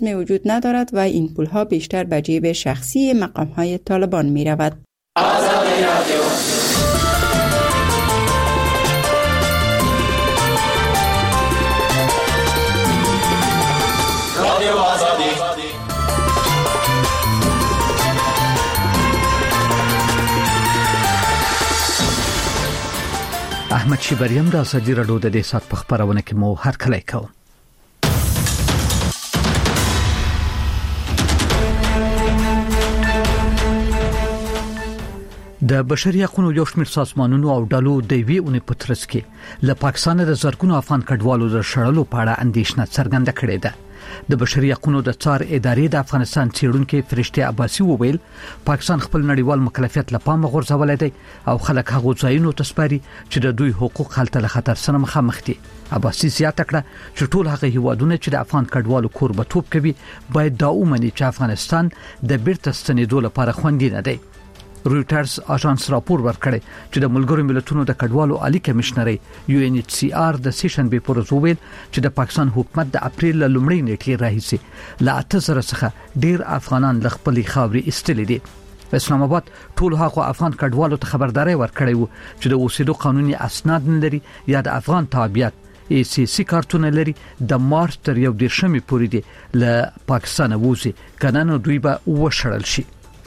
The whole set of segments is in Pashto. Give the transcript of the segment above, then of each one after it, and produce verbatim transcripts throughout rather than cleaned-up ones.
ختم وجود ندارد و این پولها بیشتر به جیب شخصی مقام‌های طالبان می‌رود. آزادی رادیو. رادیو آزادی. احمد شیبریم د آزادی رادیو د دې سات په خبرونه کې مو هر کله کوم. د بشري حقوقو یو شمېر سازمانونو او ډلو د وی اونې په ترڅ کې له پاکستان د زرګونو افغان کډوالو د شړلو په اړه اندېښنه څرګنده کړې ده. د بشري حقوقو د څار ادارې د افغانستان څېړونکو فرشته عباسي وویل پاکستان خپل نړیوال مکلفیت لپاره غورځولای دی او خلک هغه ځایونو ته سپاري چې د دوی حقوق هلته له خطر سره مخامخ دي. عباسي زیاته کړه چې ټول هغه هیوادونه چې د افغان کډوالو کوربتوب کوي باید دا ومني چې افغانستان د بیرته ستنېدو لپاره خوندي نه دی. رويټرز اژانس راپور ورکړی چې د ملګرو ملتونو د کډوالو عالی کمشنري یو ان ایچ سی آر د سیشن به پروژ ویل چې د پاکستان حکومت د اپریل لومړۍ نیټې راهیسي لا اته زره څخه ډیر افغانان ل خپل خاوري استلې دي. اسلام آباد ټول هغه افغان کډوالو ته خبرداري ورکړی وو چې د اوسېدو قانوني اسناد نه لري یا د افغان تابعیت ای سی سی کارتونه لري د مارچ تر یو دیرشمې پورې دي له پاکستان ووزي کنه نو دوی به وشړل شي.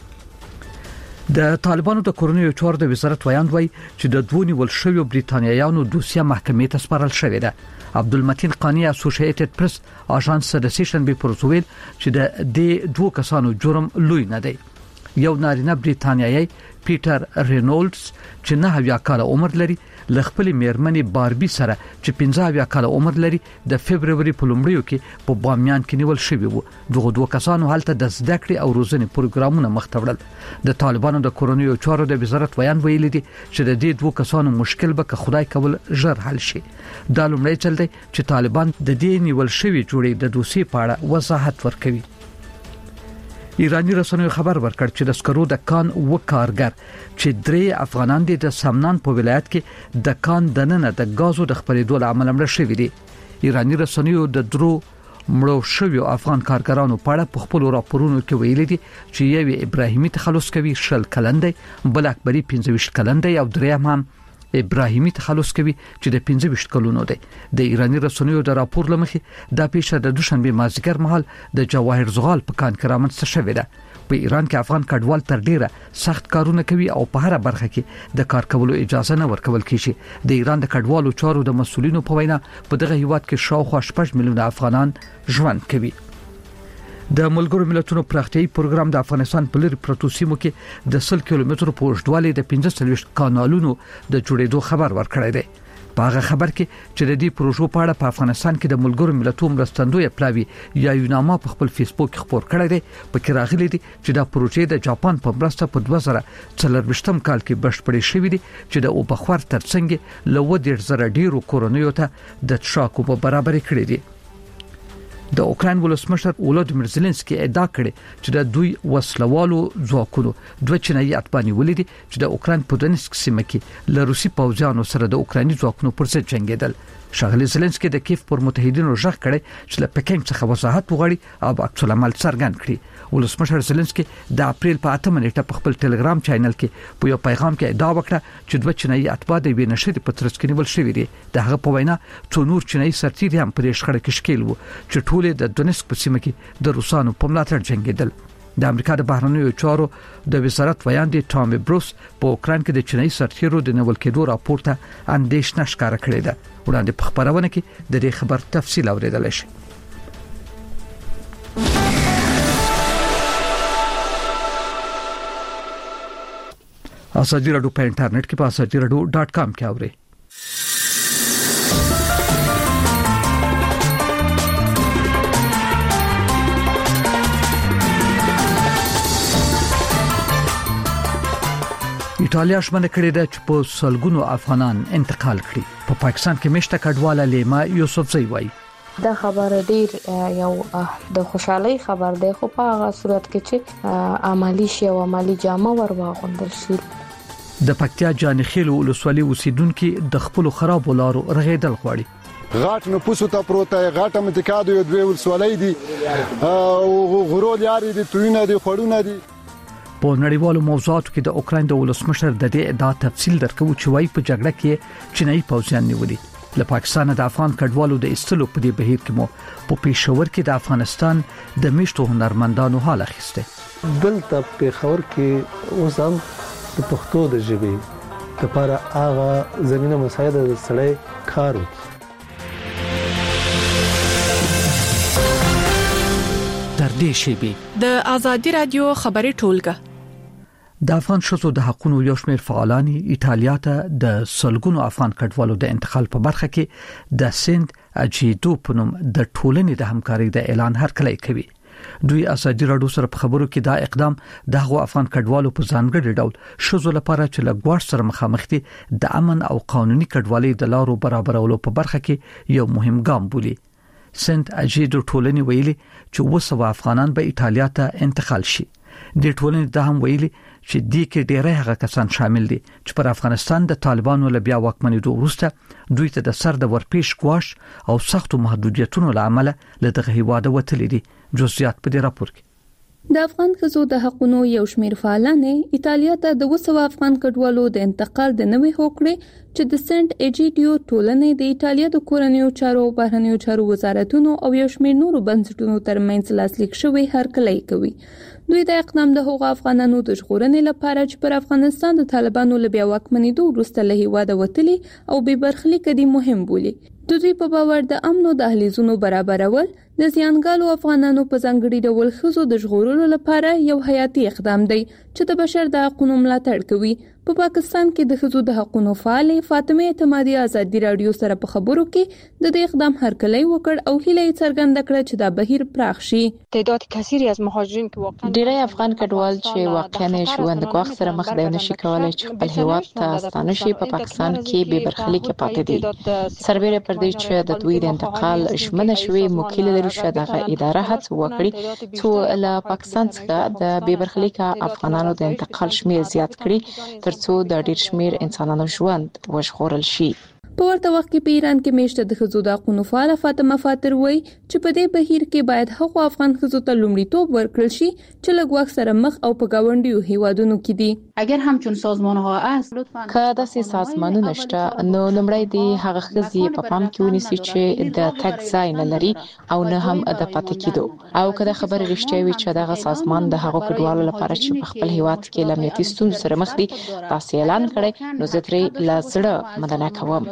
د طالبانو د کورونیو چارو د وزارت ویاند وای چې د دوه نیول شویو بریتانیایانو دوسیه محکمې ته سپارل شوې ده. عبدالمتین قانی اسوسییټډ پریس اژانس د سیشن به پروسویل چې د دې دوه کسانو جرم لوی نه دی. یو نارینه بریتانیایی پیټر رینولډز چې نه هویا کال عمر لري ل خپل میرمنې باربي سره چې پنځه هویا کال عمر لري د فبرवरी په لومړیو کې په بامیان کې نیول شوی وو. دغه دوه کسانو هلته د زده کړې او روزنې پروګرامونه مختوړل. د طالبانو د کورونیو چارو د وزارت بیان ویلي دي چې د دې دوه کسانو مشکل به که خدای کول ژر حل شي. دا لومړی چل دی چې طالبان د دې نیول شوی جوړې د دوسیې په اړه وضاحت ورکوي. ایرانی رسنیو خبر ورکړ چې د سکرو د کان و کارګر چې درې افغانان دي د سمنان په ولایت کې د کان دننه د غازو د خپرېدو لامل مړ شوی دي. ایرانی رسنیو د درو مړو شویو افغان کارګرانو په اړه په خپل راپورونو کې ویلي دي چې یو ابراهیمي تخلص کوي شل کلندې، بل اکبري پنځه ویشت کلندې او دریم هم ابراهیمي تخلص کوي چې د پنځه ویشت کلونو دی. د ایرانی رسنیو د راپور لمخې دا پیښه د دوشنبه مازیګر مهال د جواهر زغال په کان کې رامنځته شوې ده. په ایران کې افغان کډوال تر ډیره سخت کارونه کوي او په هر برخه کې د کار کولو اجازه نه ورکول کیږي. د ایران د کډوالو چارو د مسولینو په وینا په دغه هیواد کې شاوخوا شپږ میلیونه افغانان ژوند کوي. د ملګرو ملتونو پراختیايي پروګرام د افغانستان په لری پروتو سیمو کې د سل کیلومترو په اوږدوالي د پنځه سلويشت کانالونو د جوړېدو خبر ورکړی دی. په هغه خبر کې چې د دې پروژو په اړه په افغانستان کې د ملګرو ملتونو مرستندوی پلاوی یا یوناما په خپل فیسبوک خبر کړی دی. په کې راغلي دي چې دا پروژې د جاپان په مرسته په دوه زره څلرويشتم کال کې بشپړې شوې دي چې د اوبخور ترڅنګ له و ډیر زره ډیرو کورونیو ته د تشاکو په برابر کړی دي. د اوکراین ولسمشر ولودیمیر زيلنسکي ادعا کړې چې د دوی وسلوالو ځواکونو دوه چینایي اتبانی ولیدي چې د اوکراین په دونسک سیمه کې له روسي پوځیانو سره د اوکرایني ځواکونو پر ضد جنگیدل. ښاغلي زيلنسکي د کیف پر متحدینو ژغ کړي چې له پکینګ څخه وضاحت وغواړي او عکس العمل څرګند کړي. ولسمشر زيلنسکي د اپریل په اتمه نیټه په خپل ټلګرام چینل کې په یو پیغام کې ادعا وکړه چې دوه چینایي اتبا د وینې شری په ترڅ کې نیول شوی دي. دغه په وینا څو نور چینایي سرتیري هم په دې شخړه کې شکیل وو چې ټول د دونسک په سیمه کې د روسانو په ملاتړ جنگیدل. د امریکا د بهرنیو چارو د وزارت ویاند ټامي بروس په اوکراین کې د چینایي سرتیرو د نیول کېدو راپورته اندېښنه ښکاره کړې ده. وړاندې په خبرونه کې د دې خبر تفصیل اوریدل شي. آزادی رادیو په انټرنیټ کې په آزادی رادیو ډاٹ کام کې اورئ. ایټالیا شمنه کړې ده چې په سلګونو افغانان انتقال کړي. په پاکستان کې مشته کډواله لیما یوسفزئی وایي دا خبر ډیر یو د خوشحالي خبر دی، خو په هغه صورت کې چې عملی شي او عملی جامه ور واغوندل شي. د پکتیا جانخیل ولسوالۍ اوسیدونکو د خپل خراب لارو رغیدل غواړي. غاټ نفوس ته پروته غاټه متکادو یو دوی ولسوالۍ دي او غرول یاري دي توینه دي خړونه دي. په نړیوالو موضوعاتو کې د اوکرين د ولسمشر د دې ادعا تفصیل درکو چې وايي په جګړه کې چینایي پوځیان نیولي. له پاکستان د افغان کډوالو د استلو په دې بهیر کې مو په پیښور کې د افغانستان د میشتو هنرمندانو حال اخیسته. دلته پیښور کې اوسم د پښتو د ژبې لپاره هغه زمينه مساعده د سړی کار وکړي. در دې شی د ازادي رادیو خبري ټولګه د افغان شوزو د حقوقو یو شمېر فعالانی ایتالیا ته د سلګونو افغان کډوالو د انتقال په برخه کې د سند اجیدو په نوم د ټولنې د همکارۍ د اعلان هرکلی کوي. دوی ازادي رادیو سره په خبرو کې دا اقدام دغه افغان کډوالو په ځانګړي ډول شوزو لپاره چې لګوار سره مخامخ دي د امن او قانوني کډوالۍ د لارو برابرولو په برخه کې یو مهم ګام بولي. سند اجیدو ټولنې ویلي چې وسو افغانان به ایتالیا ته انتقال شي. د ټولنې د هم ویلي چې دې کې ډېر هغه کسان شامل دي چې پر افغانستان د طالبانو له بیا واکمنېدو وروسته دوی ته د سر د ورپېش ګواښ او سختو محدودیتونو لامل له دغه هیواده وتلي دي. جزئیات په دې راپور کې د افغان خزو د حقوقو یو شمېر فعالانې ایتالیا ته د وسو افغان کډوالو د انتقال د نوې هوکړې چې د سنت ایجیډیو ټولنې د ایتالیا د کورنیو چارو او بهرنیو چارو وزارتونو او یو شمېر نورو بنسټونو ترمنځ لاسلیک شوی هرکلی کوي. دوی د اقدام د حقوق افغانانو د ژغورنې لپاره چې پر افغانستان د طالبانو له بیا واکمنېدو وروسته له هیواده وتلي او بې برخلیک دي مهم بولي. د دوی په باور د امن او دهلیزونو برابرول د زیانګالو افغانانو په ځانګړي ډول خزو د ژغورلو لپاره یو حیاتي اقدام دی چې د بشر د حقوقو ملاتړ کوي. په پاکستان کې د خزو د حقوقو فعالې فاطمه اعتمادي ازادي رادیو سره په خبرو کې د دې اقدام هرکلی وکړ او هیله یې څرګنده کړه چې دا بهیر پراخ شي. تعداد کثیری از مهاجرین که واقعا ډیری افغان کډوال چې واقعا ژوند غوښ سره مخ دی نشي کولای چې خپل هیواد ته ستانه شي په پاکستان کې به برخلیک پاتې دي. سربېره پر دې چې د دوی د انتقال شمنه شوی موکل لري چې دغه اداره هڅه وکړي چې له پاکستان څخه د بې برخلیک افغانانو د انتقال شمیر زیات کړي ترڅو د ډیر شمیر انسانانو ژوند وژغورل شي. په ورته وخت کې په ایران کې میشته د خزو د حقوقو فعال فاطمه فاتر وایي چې په دې بهیر کې باید هغو افغان خزو ته لومړیتوب ورکړل شي چې له ګواښ سره مخ او په گاونډیو هیوادونو کې دي. اگر همچون سازمان‌ها است که داسې سازمانونه شته نو لومړی دی هغه خزي په پام کې ونیسي چې د تک ځای نه لري او نه هم د پاتې کېدو او کله خبره رښتیا وي چې دغه سازمان د هغو کډوالو لپاره چې په خپل هیواد کې لامنیتي ستونزې سره مخ دي تاسو اعلان کړی نو زه ترې له زړه مننه کوم.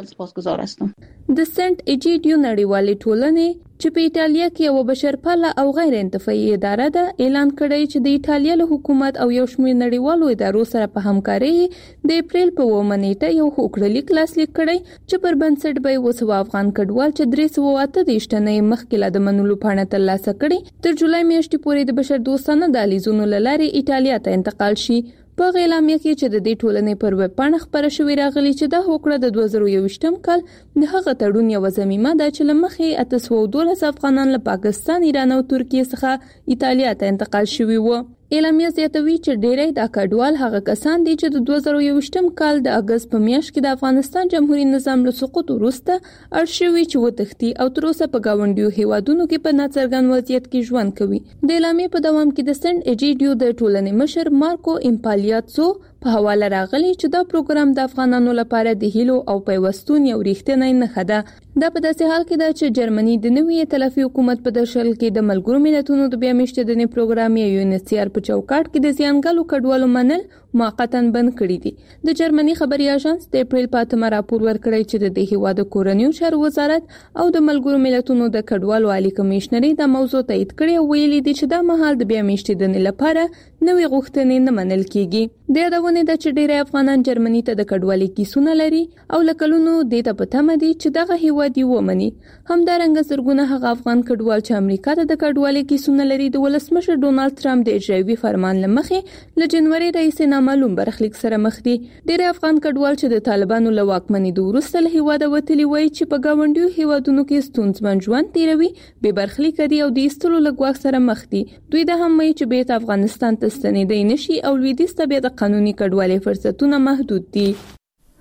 د سنت ایجیډیو نړیوالې ټولنې چې په ایتالیا کې یو بشرپاله او غیر انتفاعي اداره ده اعلان کړی چې د ایتالیا له حکومت او یو شمېر نړیوالو ادارو سره په همکارۍ د اپریل په اوومه نیټه یو هوکړلیک لاسلیک کړی چې پر بنسټ به وسو افغان کډوال چې درې سوه اته دېرش تنه مخکې له د منلو پاڼه ترلاسه کړي تر جولای میاشتې پورې د بشر دوستانه دهلیزونو له لارې ایتالیا ته انتقال شي. په اعلامیه کې چې د دې ټولنې پر ویب پاڼه خبره شوې راغلي چې دا هوکړه د دوه زره یوویشتم کال د هغه تړون یو ضمیمه ده چې لمخې اته سوه دولس افغانان له پاکستان، ایران او ترکیه څخه ایتالیا ته انتقال شوي وو. اعلامیه زیاتوي چې ډېری د کډوال هغه کسان دي چې د دوه زره یوویشتم کال د اگست په میاشت کې د افغانستان جمهوریت نظام له سقوط وروسته اړ شوي چې وتښتي او تر اوسه په گاونډیو هیوادونو کې په ناڅرګند وضعیت کې ژوند کوي. د اعلامیه په دوام کې د سنت ایجیډیو د ټولنې مشر مارکو امپالیاتسو په حواله راغلی چې دا پروګرام د افغانانو لپاره د هیلو او پیوستون یو ریښتینی نښه ده. دا په داسې حال کې ده چې جرمني د نوي ائتلافي حکومت په درشل کې د ملګرو ملتونو د بیا میشتېدنې پروګرام یو یو ان ایچ سی آر په چوکاټ کې د زیانګالو کډوالو منل موقتا بند کړی دي. د جرمني خبري اژانس د اپریل په اتمه راپور ورکړی چې د دې هیواد کورنیو چارو وزارت او د ملګرو ملتونو د کډوالو عالی کمشنري د موضوع تایید کړی او ویلي دي چې دا مهال د بیا میشتېدنې لپاره نوې غوښتنې نه منل کیږي. د یادونه ده چې ډېر افغانان جرمني ته د کډوالۍ کیسونه لري او لکلونو د ته پته مدي چې دغه هیواد یې ومني. همدارنګه زرګونه هغه افغان کډوال چې امریکا ته د کډوالۍ کیسونه لري د ولسمشر ډونالد ټرمپ د اجرایوي فرمان لمخې له جنوري راهیسې نامعلوم برخلیک سره مخ دي. ډېر افغان کډوال چې د طالبانو له واکمنۍ وروسته له هیواده وتلي وایي چې په گاونډیو هیوادونو کې ستونزمن ژوند تیروي، بې برخلیک دي او د ایستلو له ګواښ سره مخ دي. دوی د هم وایي چې بیرته افغانستان ته ستنېدای نشي او لویدیځ ته بیا د قانوني کډوالۍ فرصتونه محدود دي.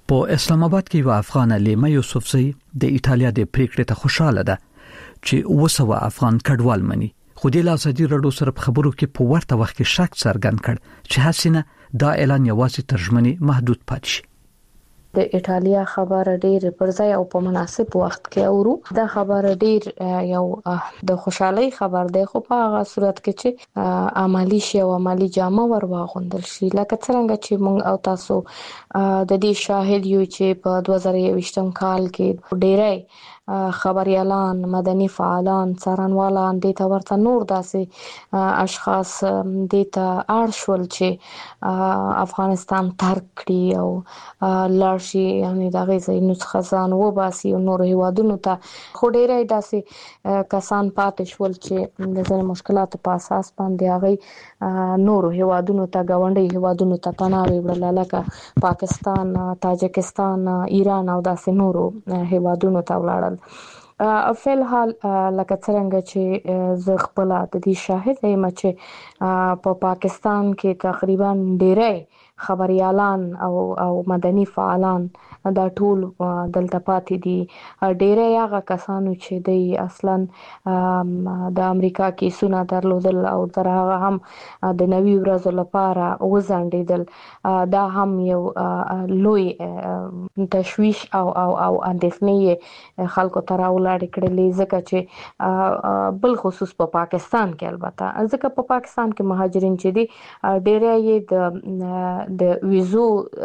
په اسلام آباد کې یو افغان لیما یوسفزی د ایتالیا د پریکړې ته خوشاله ده چې وسوه افغان کډوال مني، خو د ازادي رادیو سره په خبرو کې په ورته وخت کې شک څرګند کړ چې حسینه دا اعلان یوازې ترجمنی محدود پاتې شي. د ایتالیا خبره ډیر پر ځای او په مناسب وخت کې اورو. دا خبره ډیر یو د خوشحالي خبر دی، خو په هغه صورت کې چې عملی شي او عملی جامه ور واغوندل شي، لکه څنګه چې موږ او تاسو د دې شاهد یو چې په دوه زره یوویشتم کال کې ډیری خبريالان، مدني فعالان، څارنوالان د تا ورته نور داسې اشخاص د تا ارشول چې افغانستان ترک کړي او لارشي، یعنی دا غي نو خزان و باسي او نور هیوادونو ته خو ډیری داسې کسان پاتې شول چې د ځینو مشکلاتو په اساس باندې هغه نور هیوادونو ته غونډي هیوادونو ته تناوي وړل، لکه پاکستان، تاجکستان، ایران او داسې نور هیوادونو ته ولاړل. فل حال لکه څنګه چې زه خپل د دې شاهد یم چې په پاکستان کې تقریبا ډیری خبريالان او او مدني فعالان دا ټول دلته پاتې دي. ډیری هغه کسانو چې د اصلا د امریکا کې سونه درلودل او تر هغه هم د نوي ورځو لپاره وزندیدل، دا هم یو لوی تشویش او او او اندېښنې خلکو ته راولاړې کړلې، ځکه چې بل خصوص په پاکستان کې البته ځکه په پاکستان کې مهاجرین چې دي ډیری د د ویزو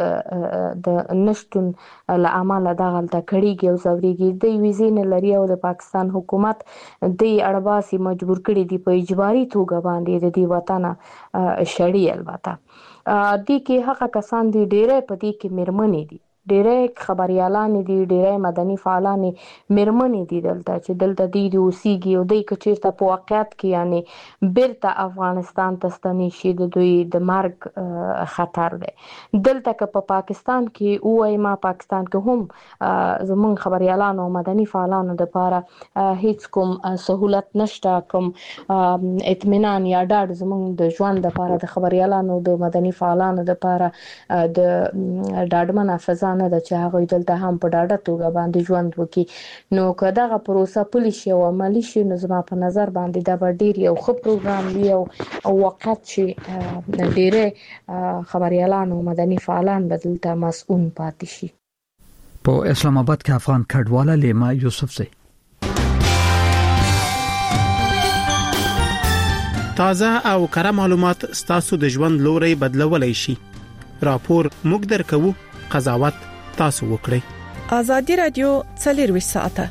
د نشټون لامل دا غلطه کړيږي او زوريږي، د ویزې نه لري او د پاکستان حکومت د اړباسي مجبور کړي دي په اجباري توګه باندې د دې وطن شړی. البته د کې هغه کسان دي ډیره په دې کې مرمنې دي، ډیره خبريالان دي، ډیره مدني فعالان مرمنې دي دلته چې دلته دي د اوسېږي او د کچیرته په واقعیت کې یعنی بیرته افغانستان ته ستنی شي د دوی د مرګ خطر دی. دلته که په پاکستان کې وای ما پاکستان کې هم زمون خبريالان او مدني فعالانو د لپاره هیڅ کوم سہولت نشته، کوم اطمینان یا ډاډ زمون د ژوند لپاره د خبريالانو د مدني فعالانو د لپاره د ډاډمنه فضا نه ده چې هغه دلته هم په ډاډه توګه باندې ژوند وکړي. نو که دغه پروسه پلي شي او عملي شي نو زما په نظر باندې دا به ډیر یو ښه پروګرام وي او وخت چې ډیره خبريالان او مدني فعالان به دلته مسؤل پاتې شي. په اسلام آباد کې افغان کډواله لیما یوسفزی. تازه او کره معلومات ستاسو د ژوند لوري بدلولای شي. راپور موږ درکو، قضاوت تاسو وکړئ. ازادي رادیو څلور ساعته.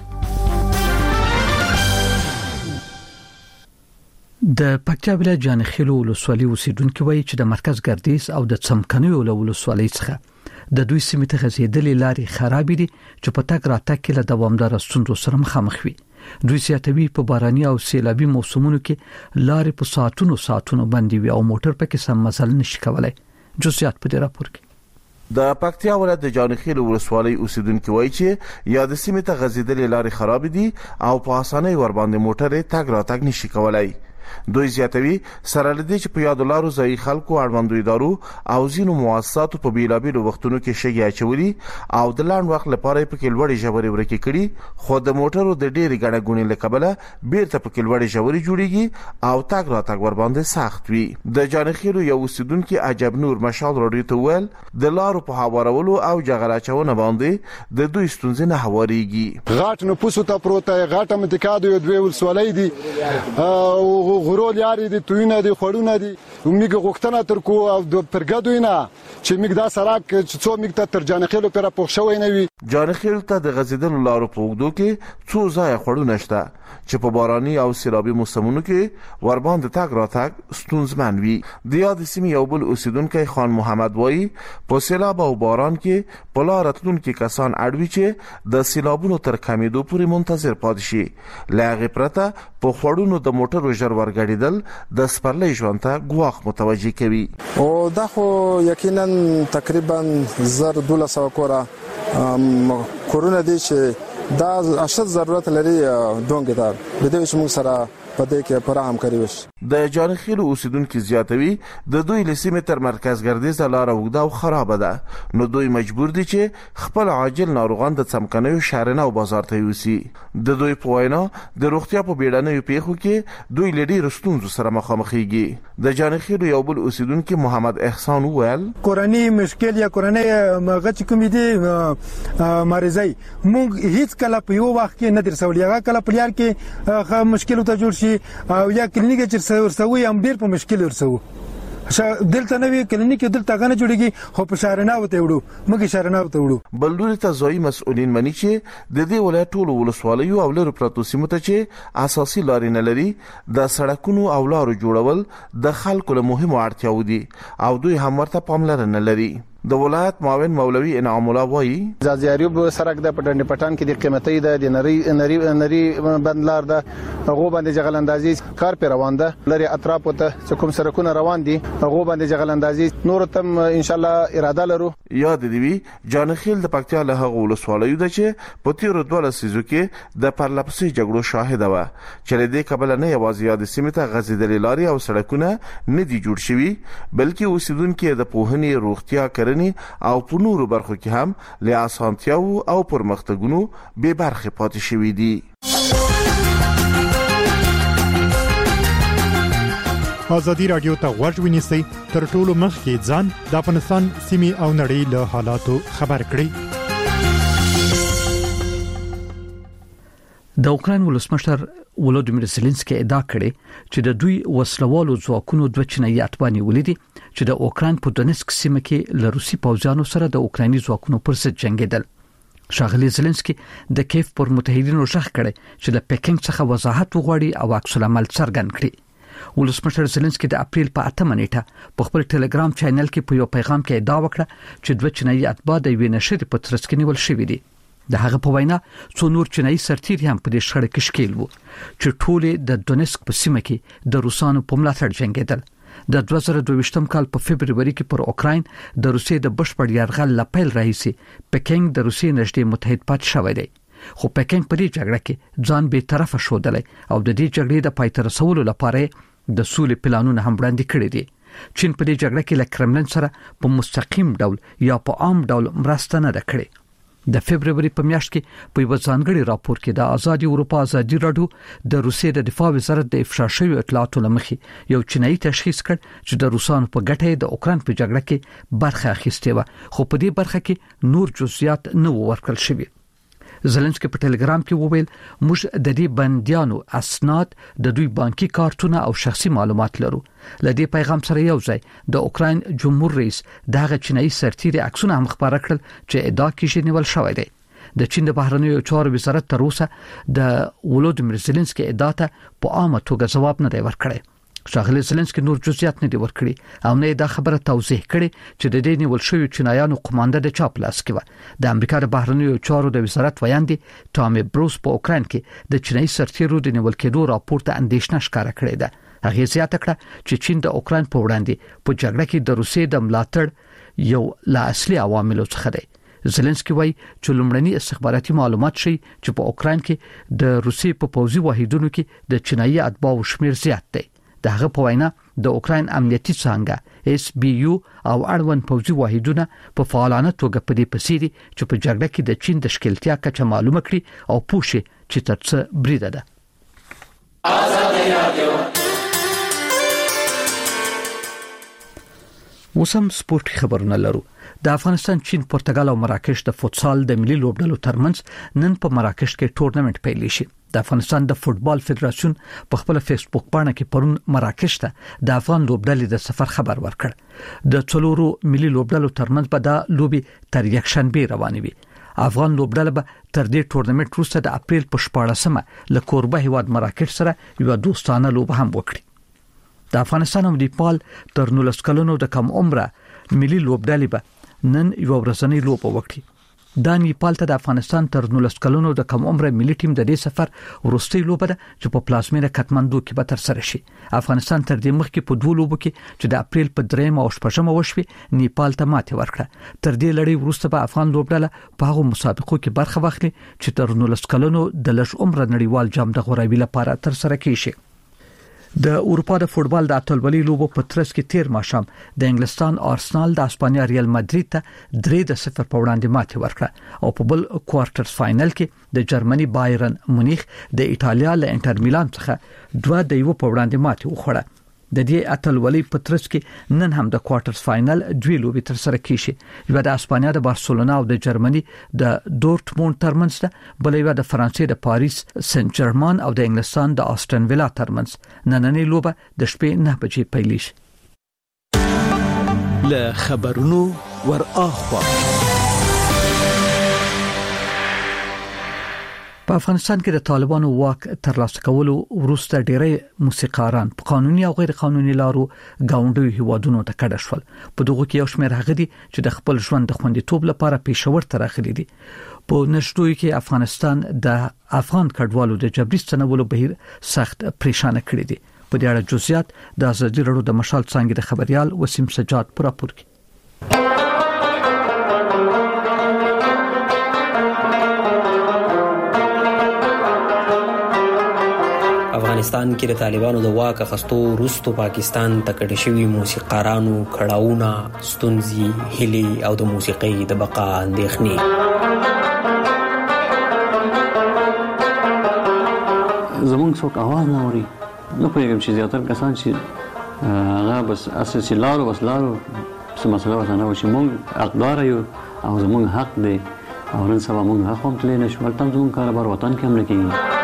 د پکتیا ولایت جانخیلو ولسوالۍ اوسیدونکو وایي چې د مرکز ګردیز او د څمکنیو ولسوالۍ څخه د دوی سیمې ته غځېدلې لارې خراب دي چې په تګ راتګ کې له دوامدار ستونزو سره مخامخ وي. دوی سیاتوي په باراني او سیلابي موسمونو کې لارې په ساعتونو ساعتونو باندې وي او موټر پکې سم مزل نشي کولای. جزئیات په دې راپور کې. د پکتیا ولایت د جانخیل ولسوالۍ اوسیدونکو وایي چې یا د سیمې ته غځېدلې لارې خراب دي او په اسانۍ ور باندې موټر تګ راتګ نشي کولای. دوی زیاتوي سره لدی چې په یاد لارو ځای خلکو اړوندوي دارو او زینو مؤسساتو په بیلابیلو وختونو کې شګي اچولي او د لاند وخت لپاره په کې لوړې ژورې ورکې کړي، خو د موټرو د ډېری ګڼه ګونې لکبله بیرته په کې لوړې ژورې جوړیږي او تاګ راتګ ور باندې سخت وي. د جانخیلو یو اوسیدونکو عجب نور مشال راډیو ته ویل د لارو په هوارولو او جغل اچونه باندې د دوی ستونزې نه هواريږي. غاټ نو پوسو ته پروته غاټه متکادو یو دوی ولسوالۍ دي او غرول یاري دي توینه دي خړونه دي موږ غوښتنه تر کو او د پرګدوینه چې موږ دا سراک چې څو موږ ته تر جانخیلو پر پوښ شوی نه وي. جانخیل ته د غزیدلو لارو په وګدو کې څو ځای خړونه شته چې په باراني او سیلابي موسمونو کې ور باندې تاګ راتګ ستونزمن وي. د یاد سیمې یو بل اوسیدونکو خان محمد وایي په سیلاب او باران کې په لار راتلونکو کسان اړوي چې د سیلابونو تر کمیدو پورې منتظر پاتې شي. لاغه پرته په خړونو د موټرو ژر ورګړیدل د سپرلۍ ژوند ته ګواښ متوجي کوي. او دا خو یقینا تقریبا زر دولس سو کورا کورونه دي چې دا اشد ضرورت لري دونګ دا د دې چې موږ سره په دې کې پر همکاري وشي. د جانخیل اوسیدونکو زیاتوي د دوی لسیمه تر مرکز ګرځي لار وګدا او خراب ده، نو دوی مجبور دي چې خپل عاجل ناروغان د څمکنیو شهرنه او بازار ته یوسي. د دوی په وینا د روغتیا په بیړنیو پیښو کې دوی لري رستونزو سره مخامخېږي. د جانخیل یو بل اوسیدونکو محمد احسان وویل کورنۍ مشکل یا کورنۍ مغچ کومې دي مریضي موږ هیڅ کله په یو وخت کې نه درسولې، هغه کله په لار کې مشکل ته جوړ شي او یا کلینیک چې ورسوي هم ډیر په مشکل ورسوي. دلته نوې کلینیک دلته غنه جوړیږي خو په شهرنه وته وړو موږ شهرنه وته وړو. بلډوري ته ځای مسؤلین مني چې د دې ولایت ټول ولسوالیو او لرو پراتو سیمو ته چې اساسي لارې نه لري د سړکونو او لارو جوړول د خلکو له مهمو اړتیاو دي او دوی هم ورته پاملرنه لري. د ولایت معاون مولوي انعام الله وایي زازیاریوب سړک د پټنډ پټان کې د قیمتي د نری نری نری بندلار د هغه باندې جغل اندازي کار پر روان ده، لري اطراف ته کوم سړکونه روان دي هغه باندې جغل اندازي نور تم ان شاء الله اراده لرو. یاد دی وی جانخیل د پکتیا له هغه ولسوالیو د چې په تیرو دوه لسیزو کې د پرلپسې جګړو شاهد و چې د قبل نه یوازې یاد سیمه ته غزیدلې لاري او سړکونه نه دي جوړ شوي بلکې اوسیدونکو د پوهنې روغتیا او په نورو برخو کې هم له اسانتیاو او پرمختګونو به برخه پاتې شوې دي. ازادي رادیو ته غوږ ونیسئ تر ټولو مخکې ځان د افغانستان سیمې او نړۍ له حالاتو خبر کړئ. د اوکراین ولسمشر ولودیمیر زيلنسکي ادعا کړې چې د دوی وسلوالو ځواکونو د چینایي اتباعي ولیدي چې د اوکراین په دونسک سیمه کې له روسي پوځیانو سره د اوکرایني ځواکونو پر ضد جنگیدل. ښاغلي زيلنسکي د کیف پر متحدینو ژغ کړي چې د پکینګ څخه وضاحت وغواړي او عکس العمل څرګند کړي. ولسمشر زيلنسکي د اپریل په اتمه نیټه په خپل ټلګرام چینل کې په یو پیغام کې ادعا وکړه چې دوه چینایي اتباع د وینې نشري په ترڅ کې نیول شوی دي. د هغه په وینا څو نور چینایي سرتیري هم په دې شخړه کې شکیل وو چې ټول د دونسک په سیمه کې د روسانو په ملاتړ جنگیدل. د دوه زره دوه ویشتم کال په فبرवरी کې پر اوکراین د روسیې د بشپړ یرغل لپیل راهیسي پکینګ د روسیې نږدې متحد پات شوی دی، خو پکینګ په دې جګړه کې ځان به طرفه شودلې او د دې جګړې د پای ته رسولو لپاره د سولې پلانونه هم وړاندې کړي دي. چین په دې جګړه کې له کرملن سره په مستقیم ډول یا په عام ډول مرسته نه کړې. د فبرवरी په میاشت کې په یو ځانګړي راپور کې د آزادي اروپا ازادي راډیو د روسیې د دفاع وزارت د افشا شوی اطلاعاتو لمخې یو چینایي تشخیص کړ چې د روسانو په ګټه د اوکراین په جګړه کې برخه اخیستې و، خو په دې برخه کې نور جزئیات نه ورکړل شوي. زيلنسکي په ټلګرام کې وویل موږ د دې بنديانو اسناد، د دوی بانکي کارتونه او شخصي معلومات لرو. لدې پیغام سره یو ځای د اوکراین جمهور رئیس دغه چینایي سرتیري عکسونه هم خبره کړل چې ادعا کوي نیول شوی دی. د چین د بهرنیو چارو وزارت تر اوسه د ولودیمیر زيلنسکي ادعا ته په عامه توګه ځواب نه دی ورکړی. ښاغلي زيلنسکي نور جزئیات نه دی ورکړي او نه دا خبره توضیح کړي چې د دې نیول شوی چینایانو قومانده د چاپ لاس کې و. د امریکا د بهرنیو چارو د وزارت ویاندې ټامي بروس په اوکراین کې د چینایي سرتیرو د نیول کېدو راپور ته اندېښنه ښکاره کړې ده. هغه زیاته کړه چې چین د اوکراین په وړاندې په جګړه کې د روسیې د ملاتړ یو لا اصلي عواملو څخه دی. زيلنسکي وايي چې لومړني استخباراتي معلومات شي چې په اوکراین کې د روسیې په پوځي واحدونو کې د چینایي اتباعو شمیر زیات دی. د هغه په وینا د اوکراین امنیتي څنګه اس بي یو او اړوند پوځي واحدونه په فعالانه توګه په دې پسیري چې په جګړه کې د چین د شکلتیا کچه معلومه کړي او پوښي چې تر څه بریده ده. آزادي رادیو وسم سپورت خبرونه لرو. د افغانستان، چین، پرتګال او مراکش د فوتسال د ملي لوبډلو ترمنځ نن په مراکش کې ټورنمنت پیل شي. د افغانستان د فوتبال فدراسیون په خپل فیسبوک باندې کې پرون مراکش ته د افغان لوبډلې د سفر خبر ورکړ. د څلورو ملي لوبډلو ترمنځ به د لوبي تر یکشنبه روانې وي. افغان لوبډله به تر دې ټورنمنت وروسته د اپریل په شپاړسمه له کوربه هیواد مراکش سره یو دوستانه لوب هم وکړي. د افغانستان او نیپال تر نولس کلونو د کم عمره ملي لوبډلې به نن یو ورځنی لوب وکړي. دا نیپال ته د افغانستان تر نولس کلونو د کم عمره ملي ټیم د دې سفر وروستي لوب ده چې په پلازمینه کټمندو کې به تر سره شي. افغانستان تر دې مخکې په دوه لوبو کې چې د اپریل په دریم او شپږمه وشوي نیپال ته ماتې ورکړه. تر دې لړۍ وروسته به افغان لوبډله په هغو مسابقو کې برخه واخلي چې تر نولس کلونو د لږ عمره نړیوال جام د غوړاوي لپاره تر سره کیږي. د اروپا د فوتبال د اتلولۍ لوبو په ترڅ کې تیر ماښام د انګلستان آرسنال د اسپانیا ریال مادرید ته درې د صفر په وړاندې ماتې ورکړه او په بل کوارټر فاینل کې د جرمني بایرن مونیخ د ایتالیا له انټر میلان څخه دوه د یو په وړاندې ماتې وخوړه. د دې اتلولۍ په ترڅ کې نن هم د کوارټر فاینل دوی لوبې تر سره کیږي. یو د اسپانیا د بارسلونا او د جرمني د دورتموند ترمنځ ده، بل یو د فرانسې د پاریس سن جرمان او د انګلستان د آستون ویلا ترمنځ. نننۍ لوبه د شپې نه بجې پیلیږي. له خبرونو ور اخوا په افغانستان کې د طالبانو واک ترلاسه کولو وروسته ډېری موسیقاران په قانوني او غیر قانوني لارو گاونډي هیوادونو ته کډه شول. په دغه کې یو شمېر هغه دي چې د خپل ژوند د خوندیتوب لپاره پېښور ته راغلي دي. په نشټوي کې افغانستان د افغان کډوالو د جبري ستنولو بهیر سخت پریشان کړی دي. په دې اړه جزئیات د ازادي رادیو د مشال څنګه د خبريال وسیم سجاد پر راپور کې. افغانستان کې د طالبانو د واک اخیستو وروسته پاکستان ته کډه شوي موسیقارانو کړهونه، ستونزې، هیلې او د موسیقۍ د بقا اندېښنې. زمونږ څوک اواز نه اوري. نه پوهېږم چې زیاتره کسان چې هغه بس اساسي لارو بس لارو څه مسله ورته نه وي چې مونږ حقدار یو او زمونږ حق دی او نن سبا مونږ حق هم تللی نه شو. هلته هم زمونږ کاروبار وطن کې هم نه کېږي.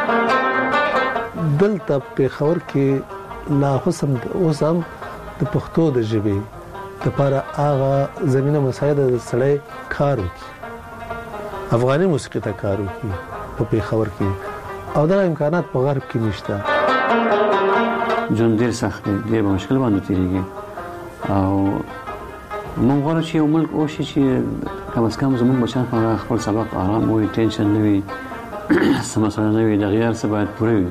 دلته پېښور کې لا حسن اوس هم د پښتو د ژبې لپاره هغه زمینه مساعده د سړی کار وکړي، افغاني موسیقي ته کار وکړي په پېښور کې، او دا امکانات په غرب کې نشته. ژوند ډېر سخت دی، ډېر په مشکل باندې تېرېږي او موږ غواړو چې یو ملک وشي چې کم از کم زموږ بچیان په خپل سبق آرام وي، ټینشن نه وي، څه مسله نه وي، دغه هر څه باید پوره وي.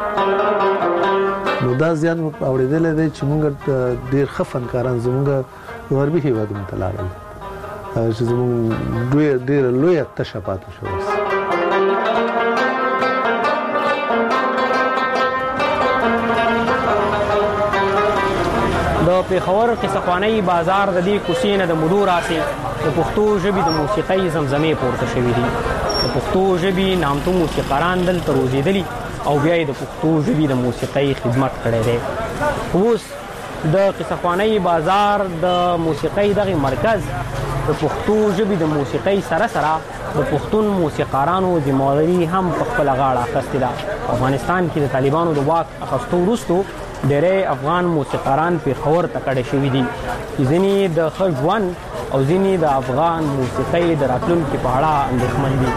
نو دا زیان اوریدل دي چې موږ ډېر ښه فنکاران زموږ غربي هیوادونو ته لاړل چې زموږ ډېر ډېر لویه تشه پاتې شوه. د پېښور قصه‌خوانۍ بازار د دې کوڅې نه د مودو راسې د پښتو ژبې د موسیقۍ زمزمې پورته شوي دي. د پښتو ژبې نامتو موسیقاران دلته روزېدلي او بیا یې د پښتو ژبې د موسیقۍ خدمت کړی دی. اوس د قصه‌خوانۍ بازار د موسیقۍ دغه مرکز د پښتو ژبې د موسیقۍ سره سره د پښتون موسیقارانو ذمہواري هم په خپل غاړه اخیستې ده. په افغانستان کې د طالبانو د واک اخیستو وروسته ډېری افغان موسیقاران پېښور ته کډه شوي دي. ځینې د ښه ژوند او ځینې د افغان موسیقۍ د راتلونکي په اړه اندېښمن دي.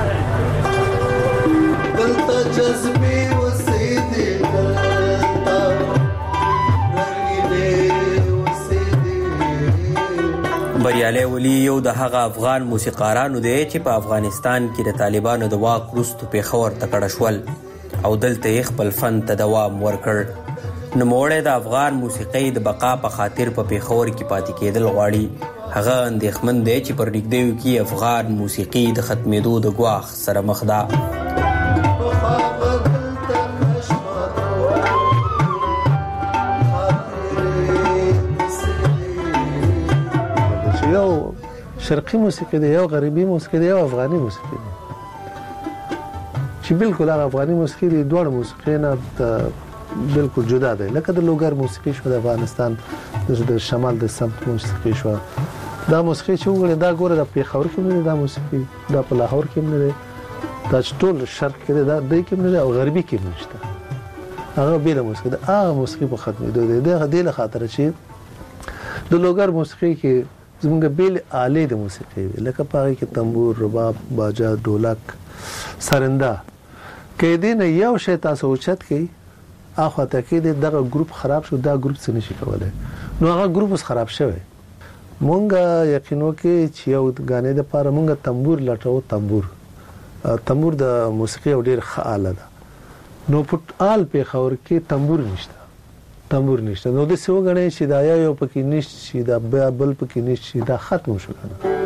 بریالی ولی یو د هغه افغان موسیقارانو دی چې په افغانستان کې د طالبانو د واک وروسته پېښور ته کډه شول او دلته یې خپل فن ته دوام ورکړ. نوموړی د افغان موسیقۍ د بقا په خاطر په پېښور کې پاتې کېدل غواړي. هغه اندېښمن دی چې پر نږدېیو کې افغان موسیقي د ختمېدو د ګواښ سره مخ ده. یو شرقي موسیقي دی، یو غربي موسیقي دی، یو افغاني موسیقي دی چې بالکل هغه افغاني موسیقي دی دواړه موسیقي نه بالکل جدا دی. لکه د لوګر موسیقي شو د افغانستان، د شمال د سمت موسیقي شو. دا موسیقي چې وګورئ دا ګوره د پېښور کې نه دی، دا موسیقي دا په لاهور کې نه دی، دا چې ټول شرق کې دی دا دی کې نه دی او غربي کې نشته. هغه بیل موسیقي ده، هغه موسیقي په ختمېدو دی. د دې له خاطر چې د لوګر موسیقي کې زمونږ بیل آلې د موسیقي دی، لکه په هغې کې تنبور، رباب، باجا، ډولک، سرنده. که دې نه یو شی تاسو اوچت کړئ اخواته کې دغه ګروپ خراب شو، دا ګروپ څه نشي کولی، نو هغه ګروپ اوس خراب شوی. مونږ یقین وکړو چې یو غانې دپاره مونږ تنبور لټوو. تنبور تنبور د موسیقي یو ډېر ښه آله ده. نو په آل پېښور کې تنبور نشته، تنبور نشته. نو داسې وګڼئ چې دا یو پکې نشته شي، دا بل پکې نشته شي، دا ختم شو که نه.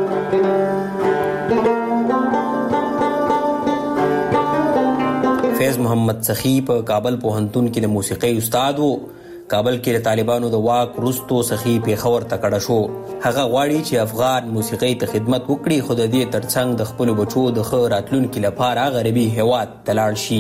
فیض فیض محمد سخی په کابل پوهنتون کې د موسیقۍ استاد و. کابل کې د طالبانو د واک وروستو سخی پیښور ته کډه شو. هغه غواړي چې افغان موسیقۍ ته خدمت وکړي، خو د دې ترڅنګ د خپلو بچو د ښه راتلونکي لپاره غربي هیواد ته لاړ شي.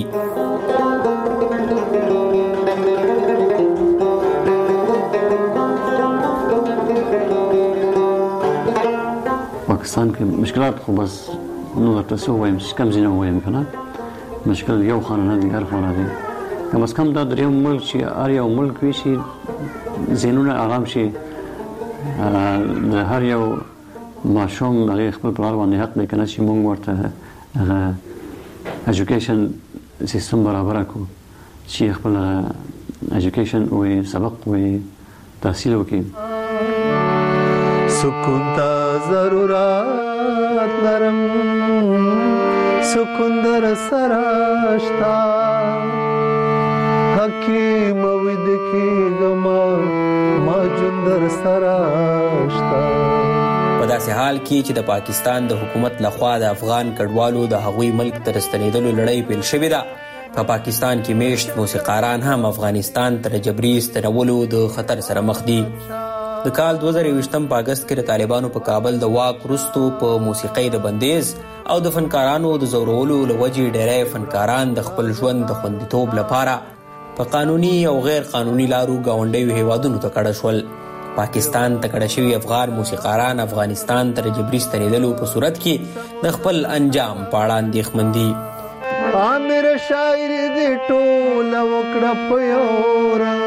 پاکستان کې مشکلات خو بس نو درته څه ووایم چې کم ځینې ووایم که نه، مشکل یو خانه نه دی، هر خانه دی. کم از کم دا دریم ملک چې هر یو ملک وي چې ذهنونه آرام شي، د هر یو ماشوم هغې خپل پلار باندې حق دی که نه چې موږ ورته هغه ایجوکیشن سیستم برابره کړو چې خپل ایجوکیشن وي، سبق وي، تحصیل وکړي. سکون تا ضرورت لرم، سکون در سراشتا، حکیم وید کی گما ما جون در سراشتا. په داسې حال کې چې د پاکستان د حکومت لخوا د افغان کډوالو د هغوی ملک ته راستنېدلو لړۍ پیل شوې ده، په پاکستان کې میشت موسیقاران هم افغانستان ته د جبري ستنولو د خطر سره مخ دي. د کال دوه زره یوویشتم په اګست کې د طالبانو په کابل د واک وروستو په موسیقۍ د بندیز او د فنکارانو د زورولو له وجې ډیری فنکاران د خپل ژوند د خوندیتوب لپاره په قانوني او غیر قانوني لارو ګاونډیو هیوادونو ته کډه شول. پاکستان ته کډه شوي افغان موسیقاران افغانستان ته د جبري ستنېدلو په صورت کې د خپل انجام په اړه اندېښمن دي. عامر شاعر دې ټوله وکړه په یو رنګ،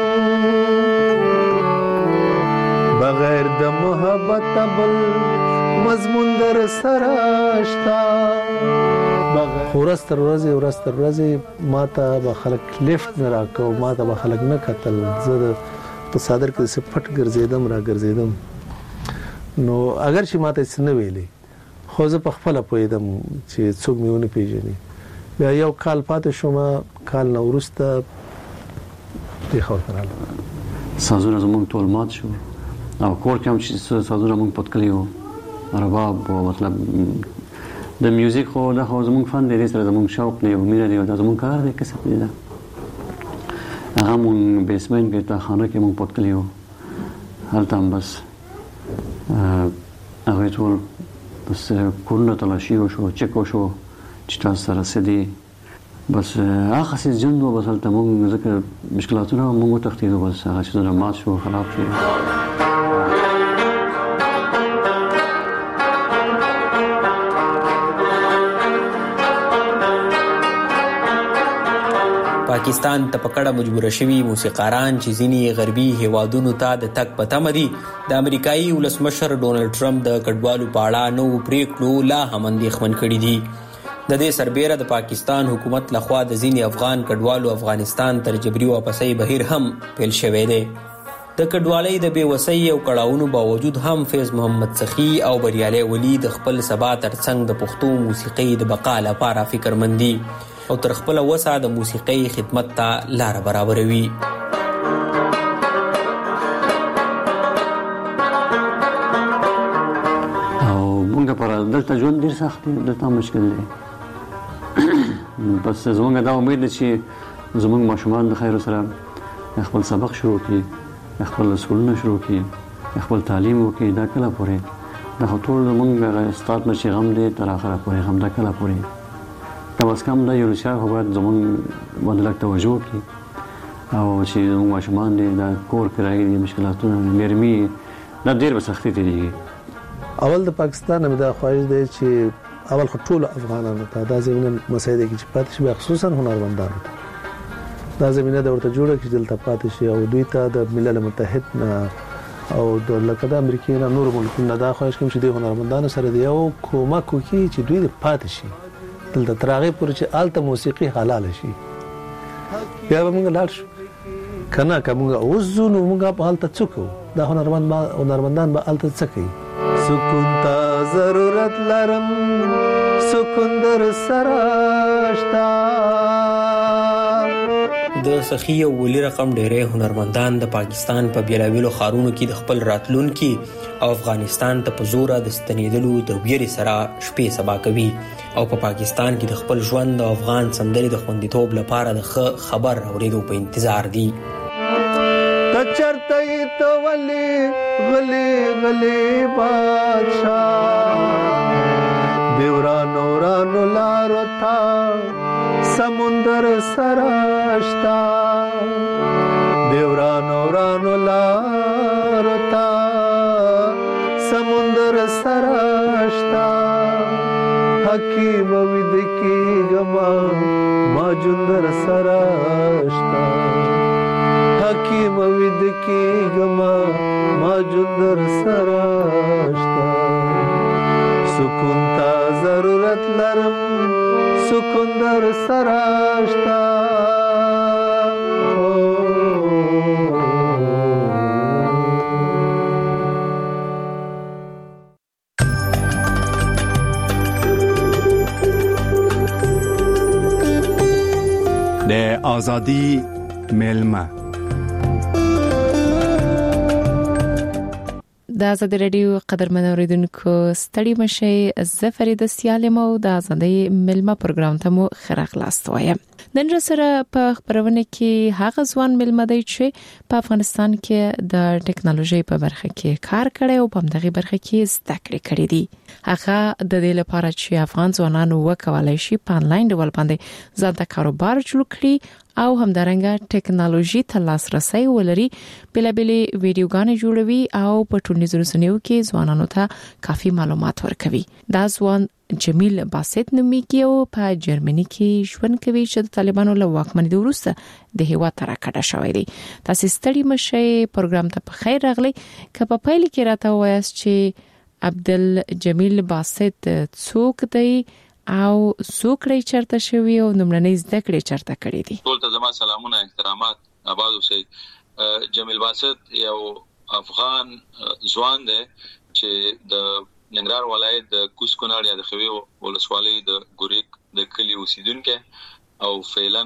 بغیر د محبت بل مضمون در سره شته. ورځ تر ورځې ورځ تر ورځې ما ته به خلک لیفټ نه راکوه، ما ته به خلک نه کتل، زه په صادر کې داسې پټ ګرځېدم را ګرځېدم. نو اگر چې ما ته هېڅ نه ویلې، خو زه په خپله پوهېدم چې څوک مې ونه پېژني. بیا یو کال پاتې شوم، کال نه وروسته پېښور ته رالم. سازونه زموږ ټول مات شو او کور کې هم چې سازونه موږ پټ کړي وو، رباب و، مطلب د میوزیک خو دا خو زموږ فن دی، دې سره زموږ شوق دی او مینه دی او دا زموږ کار دی، کسب دی. دا هغه موږ بیسمین کې تا خانه کې موږ پټ کړي وو، هلته هم بس هغوی ټول بس کورونه تلاشي وشو، چک وشو چې تاسو سره څه دي. بس هغه څه ژوند و، بس هلته موږ ځکه مشکلاتونه موږ وتښتېدو، بس هغه څیزونه مات شو، خراب شو. پاکستان ته په کډه مجبوره شوي موسیقاران چې ځینې غربي هیوادونو ته د تګ په تمه دي، د امریکایي ولسمشر ډونالډ ټرمپ د کډوالو په اړه نوو پریکړو لا هم اندېښمن کړي دي. د دې سربیره د پاکستان حکومت لخوا د ځینې افغان کډوالو افغانستان تر جبري واپسۍ بهیر هم پیل شوی دی. د کډوالۍ د بېوسۍ او کړاوونو باوجود هم فیض محمد سخي او بریالی ولي د خپل سبا ترڅنګ د پښتو موسیقۍ د بقا لپاره فکرمند دي او تر خپله وسه د موسیقۍ خدمت ته لاره برابروي. او موږ لپاره دلته ژوند ډېر سخت دی، دلته مشکل دی. بس زموږ دا امید دی چې زموږ ماشومان د خیر سره خپل سبق شروع کړي، خپل سکولونه شروع کړي، خپل تعلیم وکړي. دا کله پورې دا خو ټول زموږ استاد نه چې غم دی تر آخره پورې غم، دا کله پورې کم از کم دا یونیسیف خو باید زموږ باندې لږ توجه وکړي او چې زموږ ماشومان دي دا کور کرایې دي، مشکلاتونه نرمي دا ډېر به سختي تېرېږي. اول د پاکستان نه مې دا خواهش دی چې اول خو ټولو افغانانو ته دا زمینه مسایده کې چې پاتې شي، خصوصا هنرمندانو ته دا زمینه د ورته جوړه کړي چې دلته پاتې شي او دوی ته د ملل متحد نه او د لکه د امریکې نه نورو ملکونو نه دا خواهش کوم چې دوی هنرمندانو سره د یو کومک وکړي چې دوی پاتې شي دلته تر هغې پورې چې هلته موسیقي حلاله شي. بیا به موږ لاړ شو، که نه که موږ اوس ځو نو موږ به هلته څه کوو؟ دا هنرمندان به هلته څه کوي؟ سکون ته ضرورت لرم، سکون در سره شته، د سخی او ولي رقم ډېرې هنرمندان د پاکستان په بیلابیلو ښارونو کې د خپل راتلونکي او افغانستان ته په زوره د ستنېدلو د ویرې سره شپې سبا کوي او په پاکستان کې د خپل ژوند او افغان سندرې د خوندیتوب لپاره د ښه خبر اورېدو په انتظار دي. چرته ته ولي غلي غلي بادشاہ دیورانو رانو لارو تا سمندر سراشتا دیورانو رانو لارو تا سمندر سراشتا حکیم وید کی گما ماجندر سراشتا حکیم وید کی گما ماجندر سراشتا سکون تا ضرورت لرم سکون در سراشتا د آزادی میلمه د آزادی رادیو قدرمن اوریدونکو ستړي مشي زه فرید سیالم او د آزادی میلمه پروګرام ته مو خراغلاست وایم. نن سره په خبرونه کې هغه ځوان میلمه دی چې په افغانستان کې د ټکنالوژي په برخه کې کار کړی او په دغه برخه کې زده کړې کړې دي. هغه د دې لپاره چې افغان ځوانانو وکولای شي په انلاین ډول باندې ځان ته کاروبار جوړ کړي او همدارنګه ټکنالوژي ته لاسرسي ولري بلابلې ویډیوګانې جوړوي او په ټولنیزو رسنیو کې ځوانانو ته کافي معلومات ورکوي. دا ځوان جمیل باسط نومیږي او په جرمني کې ژوند کوي چې د طالبانو له واکمنۍ وروسته د هیواد تر کډه شوی دی. تاسو ستړي مشي پروګرام ته په خیر راغلی. که په پایله کې راته وایاست چې عبدل جمیل باسط څوک دی او څوکړی چرته شوی او نمړنۍ زده کړې چرته کړې دي؟ ټول ته زما سلامونه احترامات آباد اوسئ. جمیل باسط یو افغان ځوان دی چې د ننګرهار ولایت د کوز کونړ یا د خوي ولسوالۍ د ګوریک د کلی اوسیدونکو او فعلا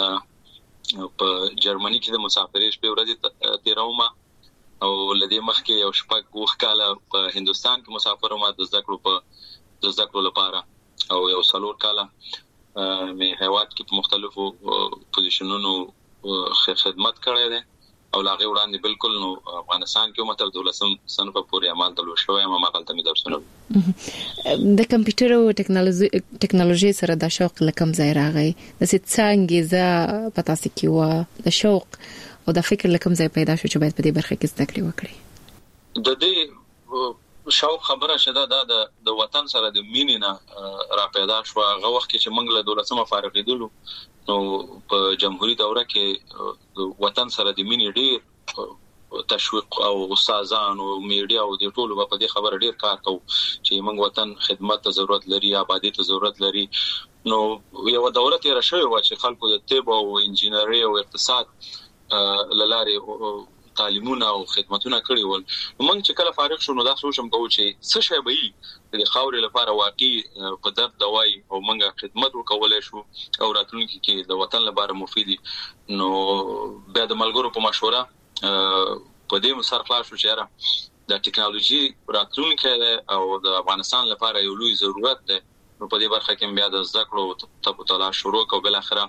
په جرمني کې د مسافرۍ په ورځ تیرومه او لدې مخکې یو شپږ وخت کاله په هندستان کې مسافر وم د زده کړو په د زده کړو لپاره او یو څلور کاله مې هیواد کې په مختلفو پوزیشنونو خدمت کړی دی او لاغه وړاندې بالکل نو افغانستان کې متر دولسم صنف پورې عمل تلو شوی ما مقالته مې درسونه د کمپیوټر او ټکنالوژي ټکنالوژي سره د شوق لکم ځای راغی د څنګه ز پتا سې کیو د شوق او د فکر لکم ځای پیدا شو چې باید په دې برخه کې زده کړې وکړي. د دې شوق خبره شته دا د وطن سره د مینې نه را پیدا شو. هغه وخت چې موږ له دولسمه فارغېدلو نو په جمهوریت دوره کې وطن سره د مینې ډېر تشویق او استادان او میډیا او د ټولو په دې خبره ډېر کار کوي چې موږ وطن خدمت ته ضرورت لري، آبادی ته ضرورت لري. نو یو دوره تیر شوی و چې خلکو د طب او انجینری او اقتصاد لاره تعلیمونه او خدماتونه کړی ول. موږ چې کله فارغ شو نو دا سوچم کوو چې څه شی به د خاورې لپاره واقعي په درد دواي او موږ خدمت وکولای شو او راتلونکي کې د وطن لپاره مفید. نو بیا د ملګرو په مشوره په دې مسر خلاص شو چې د ټکنالوژي راتلونکي او د افغانستان لپاره یو لوی ضرورت ده. نو په دې برخه کې بیا د زده کړو ته تلاش شروع او بل اخره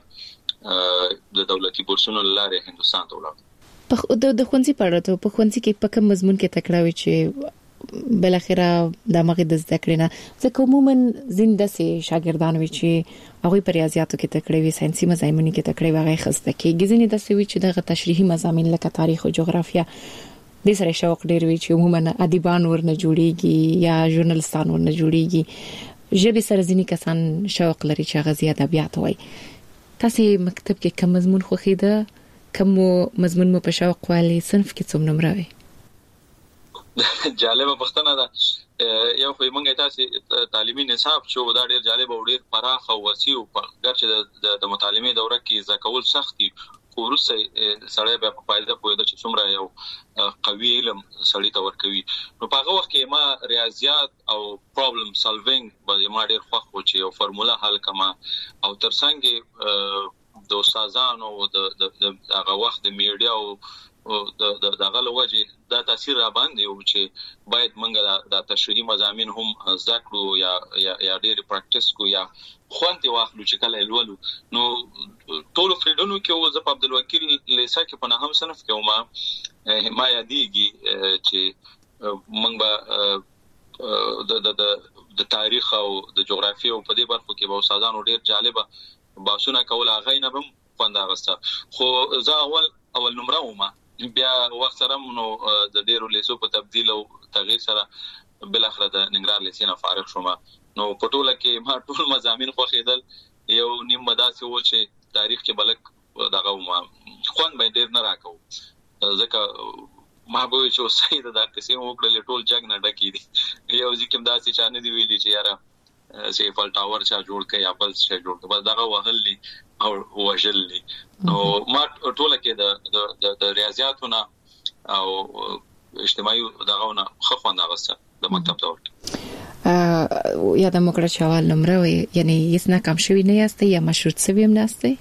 د دولتي بورسونو لاره هندستان ته ولاړ. په د خوندې پړاته په خوندې کې په کوم مضمون کې تکړه وي چې بل اخره د مغه د زده کړې نه ځکه عموما زنده سي شاګردان وي چې هغه په ریاضیاتو کې تکړه وي، ساينسي مضامینو کې تکړه وي، هغه خسته کې ځینې د سوي چې دغه تشریحي مضامین لکه تاریخ او جغرافیا د سره شوق ډیر وي چې عموما ادیبان ورنه جوړيږي یا ژورنالستان ورنه جوړيږي. ژبه سره ځینې کسان شوق لري چې هغه زیات ادبیات وایي. تاسو مکتب کې کوم مضمون خوښیده؟ کوم مضمون مو په شوق والی صنف کې څوم نمبر وي؟ جالبه پښتنه ده. یو خو موږ تاسو تعلیمي نصاب چې دا ډیر جالب او ډیر پراخ او وسیع او ګرځي د مطالعه دوره کې ځکول سختي ورسره سړی به په فائدہ پوهیده چې څومره یو قوي علم سړی ته ورکوي. نو په هغه وخت کې ما ریاضیات او پرابلم سالوینګ باندې ما ډیر خوښ و چې یو فرموله حل کما او ترڅنګ د استادانو د د هغه وخت د میډیا او د د دغه لوجه دا تاثیر را باندې او چې باید موږ د تشریحي مضامین هم ذکرو یا یا ډېر پریکټیس کو یا خوانتي واخلو چې کله لولو نو ټول فریډونو کې او زه په عبدالوکیل لیسا کې په نهم صنف کې ما ما یادېږي چې موږ به د د د تاریخ او د جغرافي او په دې برخو کې به استادانو ډېر جالبه باسونه کول هغه نه بم خوند اغسته خو زه اول اول نمره ومه بیا وخت سره نو د ډېرو لیسو په تبديل او تغییر سره بل اخر د ننګرهار لیسې نه فارغ شوم نو په ټوله کې ما ټول مضامین خوښیدل یو نیم مداسي و چې تاریخ کې بلک دغه ما خوند به ډېر نه راکو ځکه ما به چې سید دا کسي وکړل ټول جګ نه ډکی دي یو ځکه داسې چانه دی ویلي چې یاره سیفل ټاور چا جوړ کړي یا بل څه جوړ کړي بس دغه وهلي او وجلي نو ما ټوله کې د د ریاضیاتونه او اجتماعي دغهونه خفوند اغسته د مکتب دور ا یا د مکړه چوال نمبر وي یعنی هیڅ نه کم شوی نه یاست یا مشروط سوي هم نه یاست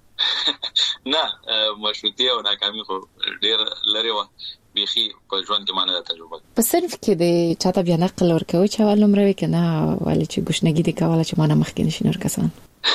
نه مشروطي او ناکامي خو ډېر لري و بيخي په ژوند کې مانه تجربه په صرف کې د چاته بیا نقل ورکوي چې اول نمبر وي کنه ولی چې ګشنګي دي کوله چې مانه مخکې نشي نور کسان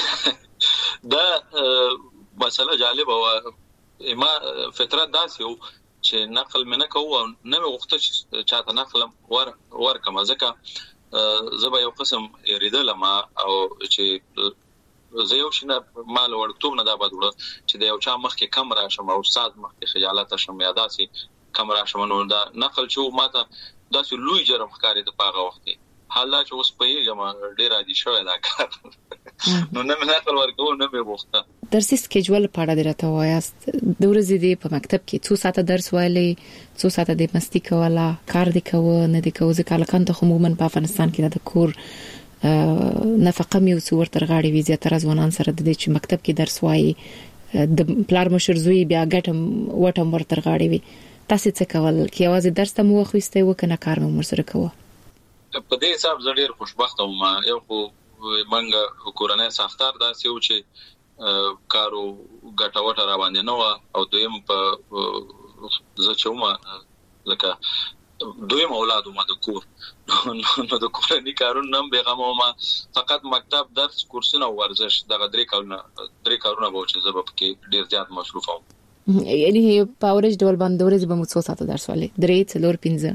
دا مسله جالب او ما فطرت داسې و چې نقل مې نه کوو نه مې غوښته چې چاته نقل ور ورکم ځکه زه به یو قسم ریدل ما او چې زه یو شنه مال ورکوم نه دا بد وړه چې د یو چا مخکې کم راشم او استاد مخکې خیالات شم یا داسې کم راشم نو دا نقل چې ماته داسې لوی جرم ښکاري د پاغه وخت حالا چې اوس په یې ما ډیر عادي شوی دا کار نو نه مې نقل ورکوم نه مې غوښته درسي سکیجول په اړه درته وایاست د ورځې دی په مکتب کې څو ساعته درس وایلی څو ساعته د مستی کوله کار دی کوه نه دی کوه ځکه لکه ته عموما په افغانستان کې د کور نفقه مې وسور تر غاړي وی زیاتره ځوانان سره د دې چې مکتب کې درس وایي د پلار مشر زوی بیا ګټم وټم ور تر غاړي وی تاسو څه کول کې یوازې درس ته مو خوسته وکنه کار مو سره کوه په دې حساب زه ډېر خوشبخته وم یو خو منګه کورنۍ ساختار داسې و چې کارو ګټاوټه را باندې نو او دویم په زه چومه لکه دویم اولاد ما د کور نو د کورنۍ کارونه نم بیغمه ما فقط مکتب درس کورسونه ورزش دغه درې کارونه درې کارونه به چې زه په کې ډېر زیات مصروف وم یعنی په اورج ډول باندې ورځ به مو څو ساعته درس ولې درې څلور پنځه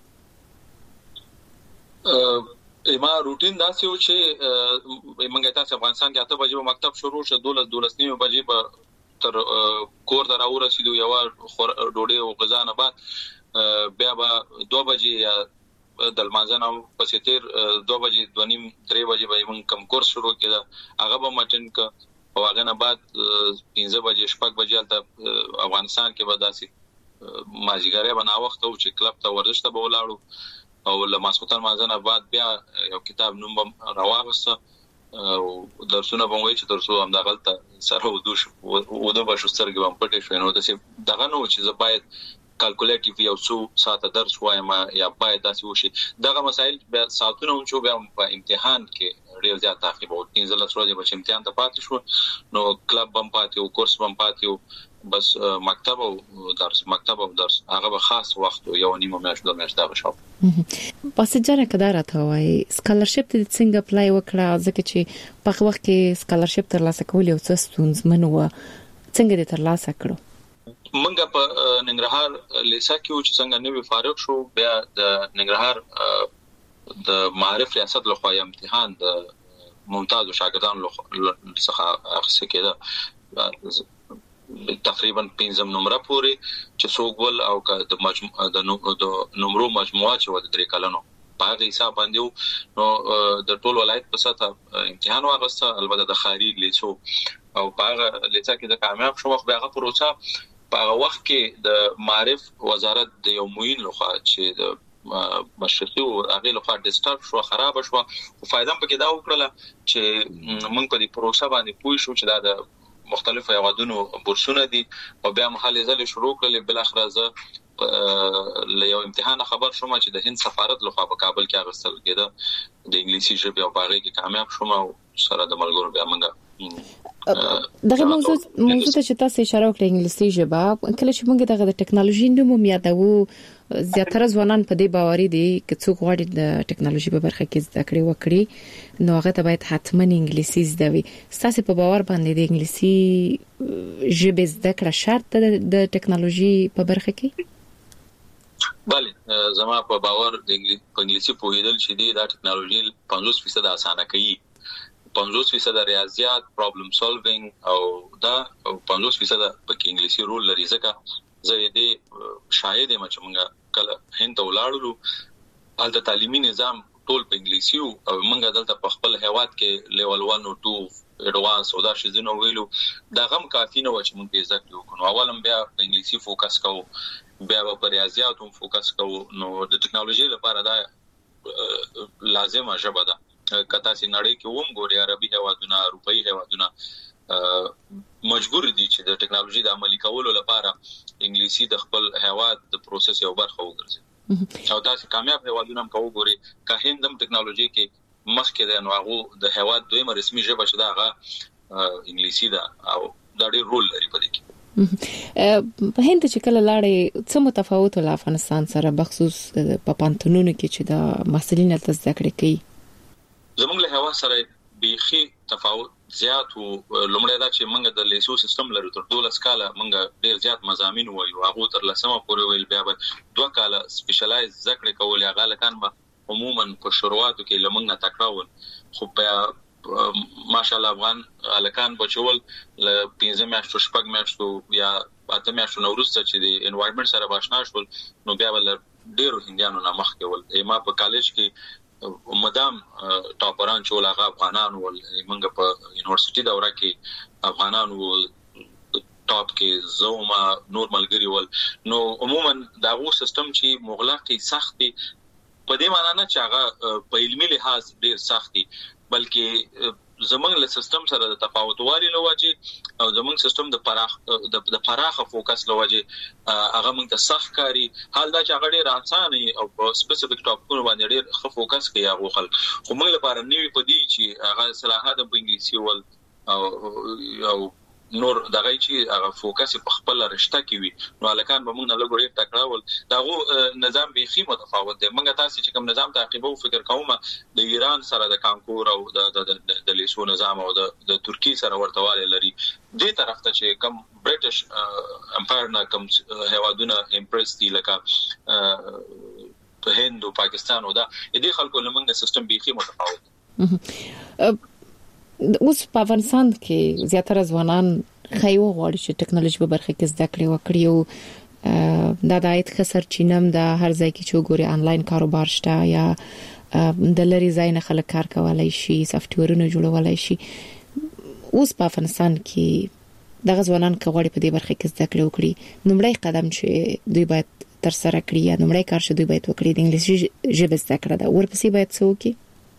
ا ما روټین داسې و چې موږ تاسو افغانستان کې اته بجې مکتب شروع شو دولس دولس نیمه بجې به تر کور ته راورسېدو یو ډوډۍ او غذا نه بعد بیا به دوه بجې یا د لمانځنه پسې تیر دوه بجې دوه نیم درې بجې به موږ کم کورس شروع کړه هغه به مټن ک او هغه نه بعد پنځه بجې شپږ بجې ته افغانستان کې به داسې ماجیګره بنا وخت او چې کلب ته ورزش ته به ولاړو او لماسوتن مازنه بعد بیا یو کتاب نوم راوغسته او درسونه به وایي چې درسو هم دغلطه سره ودوش و د بشو سترګې هم پټې شوې نو داسې دغه نو چې زه باید کالکولیټیو یو څو ساعته درس وایم یا باید داسې وشي دغه مسایل بیا ساعتونه هم چې بیا په امتحان کې ډېر زیات تعقیب او پنځه لس ورځې به امتحان ته پاتې شو نو کلب هم پاتې او کورس هم پاتې بس مکتب او درس مکتب او درس هغه به خاص وخت یو نیمه میاشت دوه میاشتې دا شو پس جره کدار ته وای سکالرشپ ته څنګه اپلای وکړه ځکه چې په وخت کې سکالرشپ تر لاسه کول یو څه ستونزمن و څنګه دې تر لاسه کړو منګه په ننګرهار لیسا کې چې څنګه نوې فارغ شو بیا د ننګرهار د معرف ریاست لخوا امتحان د ممتاز شاګردانو څخه اخیستل کېده تقریبا پنځم نمبر پورې چې څوګول او د مجموعه د نمبرو مجموعه چې و د درې کلنو په هغه حساب باندې نو د ټول ولایت په سطح امتحان واغسته البته د خاري لیسو او په هغه لیسا کې د کامیاب شو خو هغه پروسه په هغه وخت کې د معرف وزارت د یو موین لخوا چې د مشرقي او هغه لخوا ډیسټارټ شو خراب شو او فائدہ پکې دا وکړه چې موږ په دې پروسه باندې پوه شو چې دا د مختلفو یوادونو بورسونه دي او بیا محلي ځل شروع کړل بل اخر زه له یو امتحان خبر شوم چې د هند سفارت لخوا په کابل کې اغوستل کېده د انګلیسي ژبې او باغې کې کامیاب شوم او سره د ملګرو بیا موږ دغه موضوع موضوع ته چې تاسو اشاره وکړه انګلیسي ژبه کله چې موږ دغه د ټکنالوژي نوم یادوو زیاتره ځوانان په دې باوري دي چې څوک غواړي د ټکنالوژي په برخه کې زده کړې وکړي نو هغه ته باید حتما انګلیسي زده وي. تاسو په باور باندې د انګلیسي ژبه زده کړه شرط ده د ټکنالوژي په برخه کې؟ بله زما په باور د انګلیسي پوهیدل چې دی دا ټکنالوژي پنځوس فیصد اسانه کوي. پنځوس فیصد ریاضیات پرابلم سولوینګ او دا پنځوس فیصد په انګلیسي رول لري. ځکه زه دې شاهد یم چې موږ کله هند ته ولاړو هلته تعلیمي نظام ټول په انګلیسي او موږ دلته په خپل هیواد کې لیول واحد او دوه اډوانس او دا شې زنه ویلو دا غم کافي نه و چې موږ به ځکه وکړو. اولم بیا په انګلیسي فوکس کوو بیا په ریاضیات هم فوکس کوو. نو د ټکنالوژي لپاره دا لازمه ژبه ده. کته سي نړۍ کې ووم ګوري عربي هوادونه اروپאי هوادونه مجبور دي چې د ټکنالوژي د عملي کولو لپاره انګلیسي د خپل هواد د پروسس یو برخه وګرځي. او تاسو کامیاب هوادونه هم کوو ګوري که هندم ټکنالوژي کې مخکې ده نو هغه د هواد دویمه رسمي ژبه شته هغه انګلیسي ده او دا ډېر رول لري په دې کې. په هند چې کله لاړې څه متفاوت ول افغانستان سره بخصوص په پانتونونو کې چې د محصلین تل زده کړې کوي؟ زموږ له هوا سره بيخي تفاوت زیات او لومړی دا چې موږ د لیسو سیستم لرو تر دولس کاله موږ ډیر زیات مضامین وایو هغه تر لسمه پورې ویل بیا به دوه کاله سپیشلایز ذکر کول هغه لکان به عموما په شروعاتو کې لمنګ نه تکراول خو بیا ماشاءالله افغان الکان بچول ل پنځه میاشتو شپږ میاشتو یا اته میاشتو نورسته چې د انوایرنمنت سره باشنا شول نو بیا ول ډیرو هندیانو نه مخ کېول ما په کالج کې مدام ټاپران چې ول هغه افغانان ول موږ په یونیورسيټي دوره کې افغانان ول ټاپ کې زوما نور ملګری ول نو عموما دا غو سیستم چې مغلقي سختي په دې معنی نه چې هغه په علمي لحاظ ډیر سختي بلکې زمونږ له سیستم سره د تفاوت والی لوجه او زمونږ سیستم د پراخ د پراخه فوکس لوجه هغه موږ ته سخت کاری حال دا چې هغه ډیر اسانه او په سپیسیفیک ټاپکونو باندې ډیر ښه فوکس کوي هغه خلک خو موږ لپاره نیوی پدې چې هغه صلاحات په انګلیسي ول او او نور دغه چې هغه فوکس په خپل رشته کې وي نو الکان به موږ نه لګوري تکراول داغه نظام بيخي متفاوت دی موږ تاسو چې کوم نظام تعقیبو فکر کوم د ایران سره د کانکور او د د لیسو نظام او د د ترکی سره ورتواله لري دې طرف ته چې کوم برټش امپایر نه کوم هوادونه امپرس دي لکه په هند او پاکستان او دا دې خلکو لمنګ سیستم بيخي متفاوت اوس په افغانستان کې زیاتره ځوانان خایو غواړي چې ټکنالوژي په برخه کې زده کړې وکړي او دا د عاید خسر چینم د هر ځای کې چې ګوري انلاین کاروبار شته یا د لری ځای نه خلک کار کولای شي سافټویرونه جوړولای شي اوس په افغانستان کې دغه ځوانان غواړي په دې برخه کې زده کړې وکړي نومړی قدم چې دوی باید تر سره کړی یا نومړی کار چې دوی باید وکړي د انګلیسي ژبه زده کړه دا ورپسې باید څه وکړي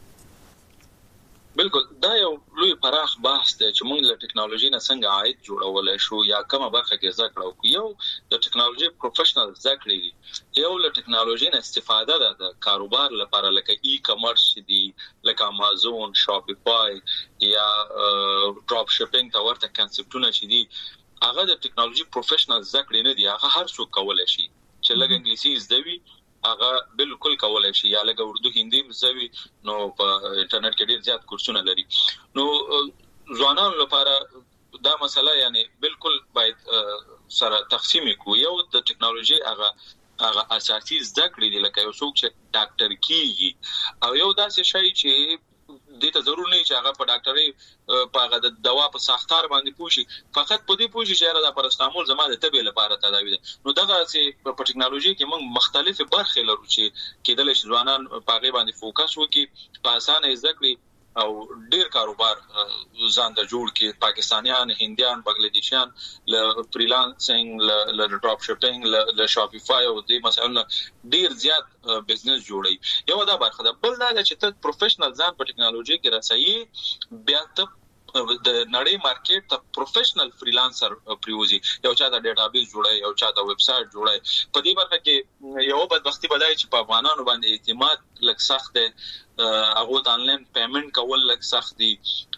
بالکل دا یو لوی پراخ بحث دی چې موږ له ټکنالوژي نه څنګه عاید جوړولای شو یا کومه برخه کې زده کړو یو د ټکنالوژي پروفیشنل زده کړې یو له ټکنالوژي نه استفاده ده د کاروبار لپاره لکه ای کامرس دي لکه امازون شاپیفای یا ډراپ شپینګ دا ورته کنسپټونه چې دي هغه د ټکنالوژي پروفیشنل زده کړې نه دي هغه هر څوک کولای شي چې لږ انګلیسي زده وي هغه بالکل کولای شي یا لکه اردو هندي زوي نو په انټرنیټ کې ډیر زیات کورسونه لري نو ځوانانو لپاره دا مسله یعنی بالکل باید سره تقسیم کو یو د ټکنالوژي هغه هغه اساسي زده کړې دي لکه یو څوک چې ډاکټر کیږي او یو داسې شی چې دې ته ضرور نه چې هغه په ډاکټري په هغه د دوا په ساختار باندې پوښي فقط په دې پوښي چې را د پرستامول زماده تبه لپاره تداوی ده نو دغه چې په ټکنالوژي کې موږ مختلفه برخې لرو چې کېدل شي ځوانان په هغه باندې فوکس وکړي په اسانه ذکر او ډیر کاروبار ځان د جوړ کې پاکستانیان هندیان بنگلاديشیان ل فریلانسینګ ل ډراپ شپینګ ل شاپیفای او دې مثلا ډیر زیات بزنس جوړي یو دا برخه ده بل دا چې ته پروفیشنل ځان په ټکنالوژي کې رسایي بیا ته د نړۍ مارکیټ ته پروفیشنل فریلانسر پریوزي یو چا د ډیټابیس جوړي یو چا د ویب سټ جوړي په دې برخه کې یو بدبختی بدای چې په افغانانو باندې اعتماد لږ سخت دی هغه د انلاین پیمنٹ کول لږ سخت دي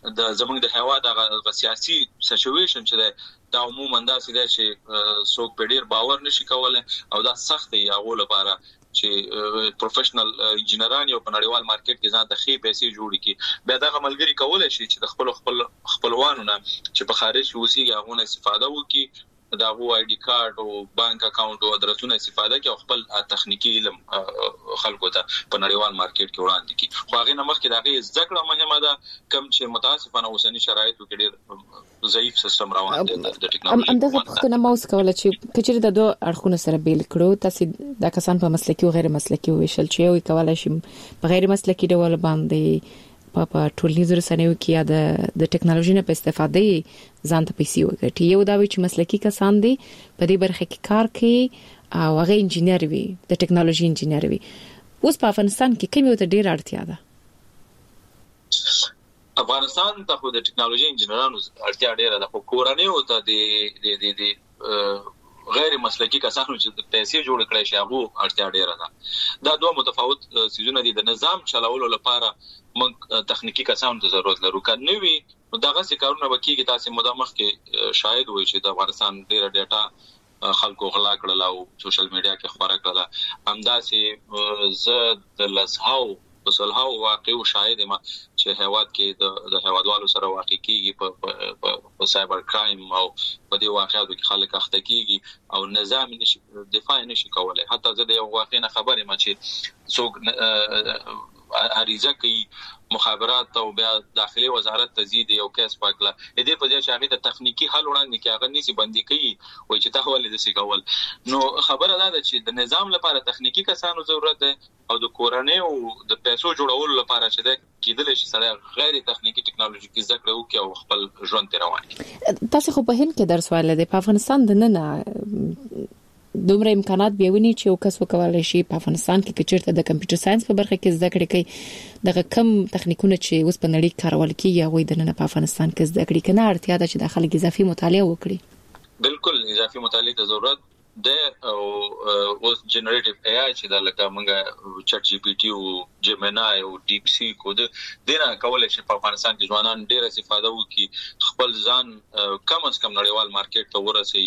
د زمونږ د هوا د سیاسي سچويشن چې دا عموما دا سیده چې څوک په ډیر باور نشي کولای او دا سخت دی هغه لپاره چې پروفیشنل انجینران یو په نړیوال مارکیټ کې ځان د خې پیسې جوړ کړي بیا دا ملګری کولای شي چې د خپل خپل خپلوانو نه چې په خارج اوسي هغه نه استفاده وکړي دا هو آی ډی کارت او بانک اکاونټ او ادرسونه استفاده کوي خپل تخنیکی علم خلکو ته په نړیوال مارکیټ کې وړاندې کوي خو هغه نمخ کې دا غي ذکر مهمه ده کم چې متاسفانه اوسنی شرایطو کې ډېر ضعیف سیستم روان دی د ټیکنالوژي همدغه پښتنه موس کوله چې کچېر د دوه اړخونو سره بیل کړو تاسو د کسان په مسلکي او غیر مسلکي ویشل چې یو کولای شي په غیر مسلکي ډول باندې په په ټولنیزو رسنیو کې یا د د ټیکنالوژي نه په استفاده ځان ته پیسې وګټي یو دا وی چې مسلکي کسان دي په دې برخه کې کار کوي او هغه انجینر وي د ټیکنالوژي انجینر وي اوس په افغانستان کې کوم یو ته ډیر اړتیا ده افغانستان ته خو د ټیکنالوژي انجینرانو اړتیا ډیره ده خو کورنۍ او ته د د د غیر مسلکي کسانو چې پیسې جوړ کړي شي هغه اړتیا ډیره ده دا دوه متفاوت سيزونه دي د نظام چلولو لپاره موږ تخنیکی کسانو ته ضرورت لرو کنه وی نو دغه څه کارونه وکړي تاسو مدامخ کې شاید وي چې د افغانستان ډیره ډیټا خلکو غلا کړل او سوشل میډیا کې خبره کړل همداسې ز د لسهاو وسلهاو واقع او شاهد ما چې هواد کې د د هوادوالو سره واقع کیږي په په سایبر کرایم او په دې واقعاتو کې خلک اخته کیږي او نظام نشي دفاع نشي کولای حتی زه د یو واقع نه خبرې ما چې څوک عریضه کوي مخابرات او بیا داخلي وزارت تزيد یو کیس پاکله دې په ځای چې هغه د تخنیکی حل وړاندې کې هغه نسی بندي کوي وای چې تحول دې سي کول نو خبره ده چې د نظام لپاره تخنیکی کسانو ضرورت ده او د کورنۍ او د پیسو جوړولو لپاره چې ده کېدل شي سره غیر تخنیکی ټیکنالوژي کې ذکر وکړي او خپل ژوند ته روان دي تاسو خو په هند کې درس وایل دي په افغانستان د نه دومره امکانات بیاونی چې یو کس وکولای شي په افغانستان کې کچرته د کمپیوټر ساينس په برخه کې زده کړې کوي دغه کم تخنیکونه چې اوس په نړۍ کارول کیږي هغه د نن په افغانستان کې زده کړې کنه اړتیا ده چې د خلک اضافي مطالعه وکړي بالکل اضافي مطالعه ته ضرورت ده او اوس جنریټیو ای آی چې د لکه موږ چټ جی پی ټی او جیمینای او ډیپ سی کو د دینه کولای شي په افغانستان کې ځوانان ډیر استفاده وکړي خپل ځان کم از کم نړیوال مارکیټ ته ورسي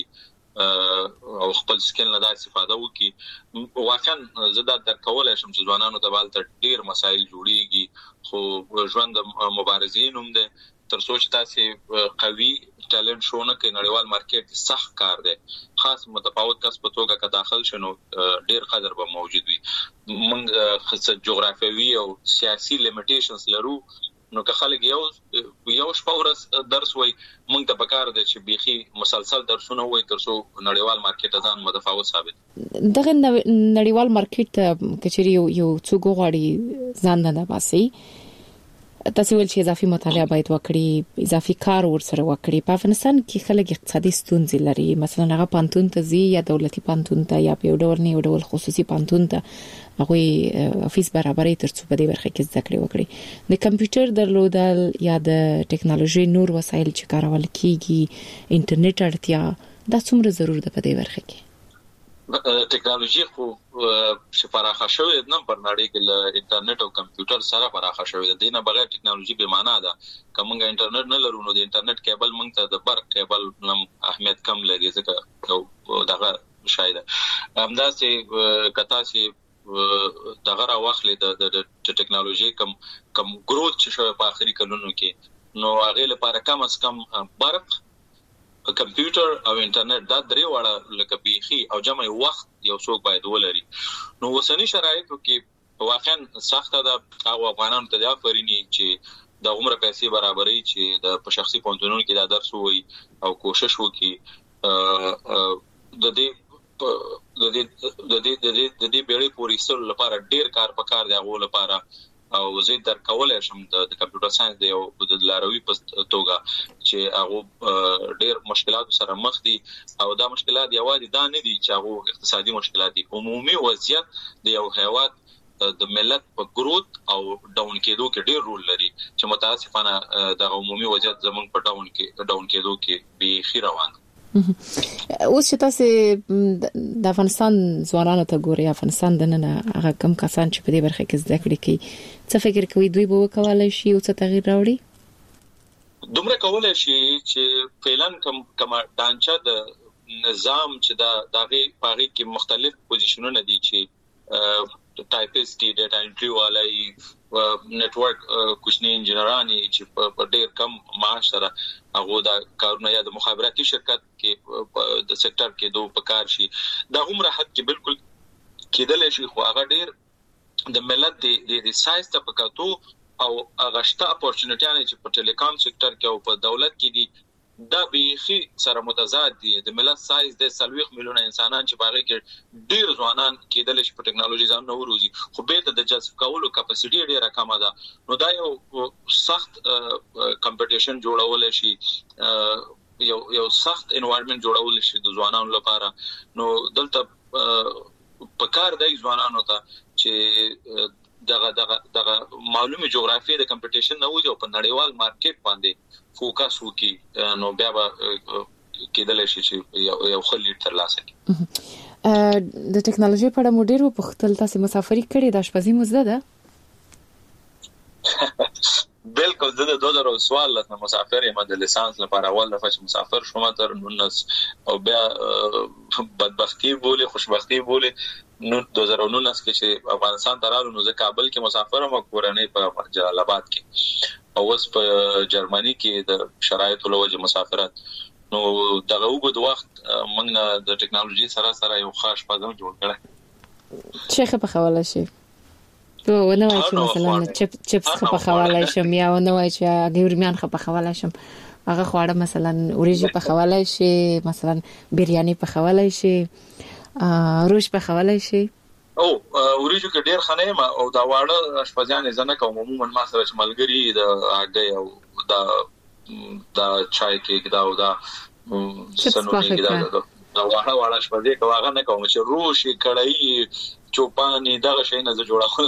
او خپل سکل نه د استفاده وکړي واقعا زه د کولای شم چې ځوانانو ته بالته ډیر مسایل جوړیږي خو ژوند مبارزین هم ده تر څو چې تاسو قوي ټالنت شو نه کې نړیوال مارکیټ سخت کار دی خاص متفاوت کس په توګه که داخل شنو ډیر قدر به موجود وي موږ خاصه جغرافیوي او سیاسي لیمیټیشنز لرو نو که خلک یو یو شپه ورځ درس وای موږ ته پکار دي چې بيخي مسلسل درسونه وای تر څو نړیوال مارکیټ ځان متفاوت ثابت دغه نړیوال مارکیټ کچري یو څو غواړي ځان نه باسي تاسو ول چې اضافي مطالعه باید وکړي اضافي کار ورسره وکړي په افغانستان کې خلک اقتصادي ستونزې لري مثلا هغه پانتون ته زی یا دولتي پانتون ته یا په ډول نه ډول خصوصي پانتون ته هغه افیس برابرې ترڅو په دې برخه کې زده کړې وکړي د کمپیوټر درلودل یا د ټیکنالوژي نور وسایل چې کارول کیږي انټرنیټ اړتیا دا څومره ضرور ده په دې برخه کې ټیکنالوژي خو چې پراخه شوې نه پر نړۍ کې له انټرنیټ او کمپیوټر سره پراخه شوې ده دینه بغیر ټیکنالوژي به معنا ده کومه انټرنیټ نه لرو نو د انټرنیټ کیبل مونږ ته د برق کیبل نم اهمیت کم لري ځکه دغه شاید همداسې کتا چې دغه راوخلې د ټیکنالوژي کم کم ګروث چې شوی په اخري کلونو کې نو هغه لپاره کم از کم برق کمپیوټر او انټرنیټ دا درې واړه لکه بيخي او جمع وخت یو څوک باید ولري نو وسنی شرایطو کې واقعا سخت ده او افغانانو ته دا فرینی چې د عمر پیسې برابرۍ چې د په شخصي پونتونو کې دا درس وای او کوشش وکړي د دې د دې د دې د دې د دې بیرې پوری سره لپاره ډیر کار پکار دی غو لپاره او زه در کولای شم د کمپیوټر ساينس دی او د لاروي په توګه چې هغه ډېر مشکلات سره مخ دي او دا مشکلات یوازې دا نه دي چې هغه اقتصادي مشکلات دي عمومي وضعیت د یو هیواد د ملت په ګروث او ډاون کېدو کې ډېر رول لري چې متاسفانه د عمومي وضعیت زمونږ په ډاون کې ډاون کېدو کې به خیر روان اوس چې تاسو د افغانستان ځوانانو ته ګوري افغانستان د نن هغه کم کسان چې په دې برخه کې زده کړې کوي څه فکر کوي دوی به وکولای شي او څه تغییر راوړي دومره کولای شي چې فعلن کم کما ډانچا د نظام چې دا دغه پاره کې مختلف پوزیشنونه دي چې ټایپسټي ډاټا انټری والای نتورک کوشنی انجنیرانی چې په ډېر کم معاش سره هغه دا کارونه یا د مخابراتي شرکت کې د سېکټر کې دوه پکار شي دا عمره حد کې بالکل کېدل شي خو هغه ډېر د ملت د د سایز ته پکاتو او هغه اپورچونټیانه چې په ټیلیکام سېکټر کې او په دولت کې دي دا بیخي سره متضاد دي د ملت سایز د سلويخ میلیونه انسانان چې باغې کې ډیر ځوانان کېدل شي په ټکنالوژي ځان نو روزي خو به د جذب کولو کیپاسټي ډیره کم ده نو دا یو سخت کمپټیشن جوړول شي یو یو سخت انوایرنمنت جوړول شي د ځوانانو لپاره نو دلته په کار دی ځوانانو ته چې دغه دغه دغه معلومه جغرافي د کمپټیشن نه وځي او په نړیوال مارکیټ باندې فوکس وکي نو بیا به کېدل شي چې یو یو خلی تر لاسه کی د ټکنالوژي په اړه مډیر په خپل تاسو مسافري کړې د شپږی مزده ده بالکل د دوه زره سوال له مسافر یم د لیسانس لپاره اول دفعه چې مسافر شوم تر نونس او بیا بدبختی بوله خوشبختی بوله نو دوه زره نونس کې چې افغانستان ترالو نو زه کابل کې مسافر م کورنۍ په جلال آباد کې او اوس په جرمني کې د شرایطو له وجه مسافرت نو دغه وګړو وخت موږ د ټکنالوژي سره سره یو خاص پدم جوړ کړی شیخ په حواله شي تو ونه وای چې مثلا چپ چپس په حواله شم یا ونه وای چې ګورمیان په حواله شم هغه خواړه مثلا اوریجی په حواله شي مثلا بریاني په حواله شي روش په حواله شي او اوریجو کې ډیر خنه ما او دا واړه اشپزیان زنه کوم عموما ما سره چې ملګری د هغه او دا دا چای کې دا او دا سنو کې دا دا واړه واړه اشپزي کوغه نه کوم چې روشي کړای چوپانی دغه شی نه جوړاول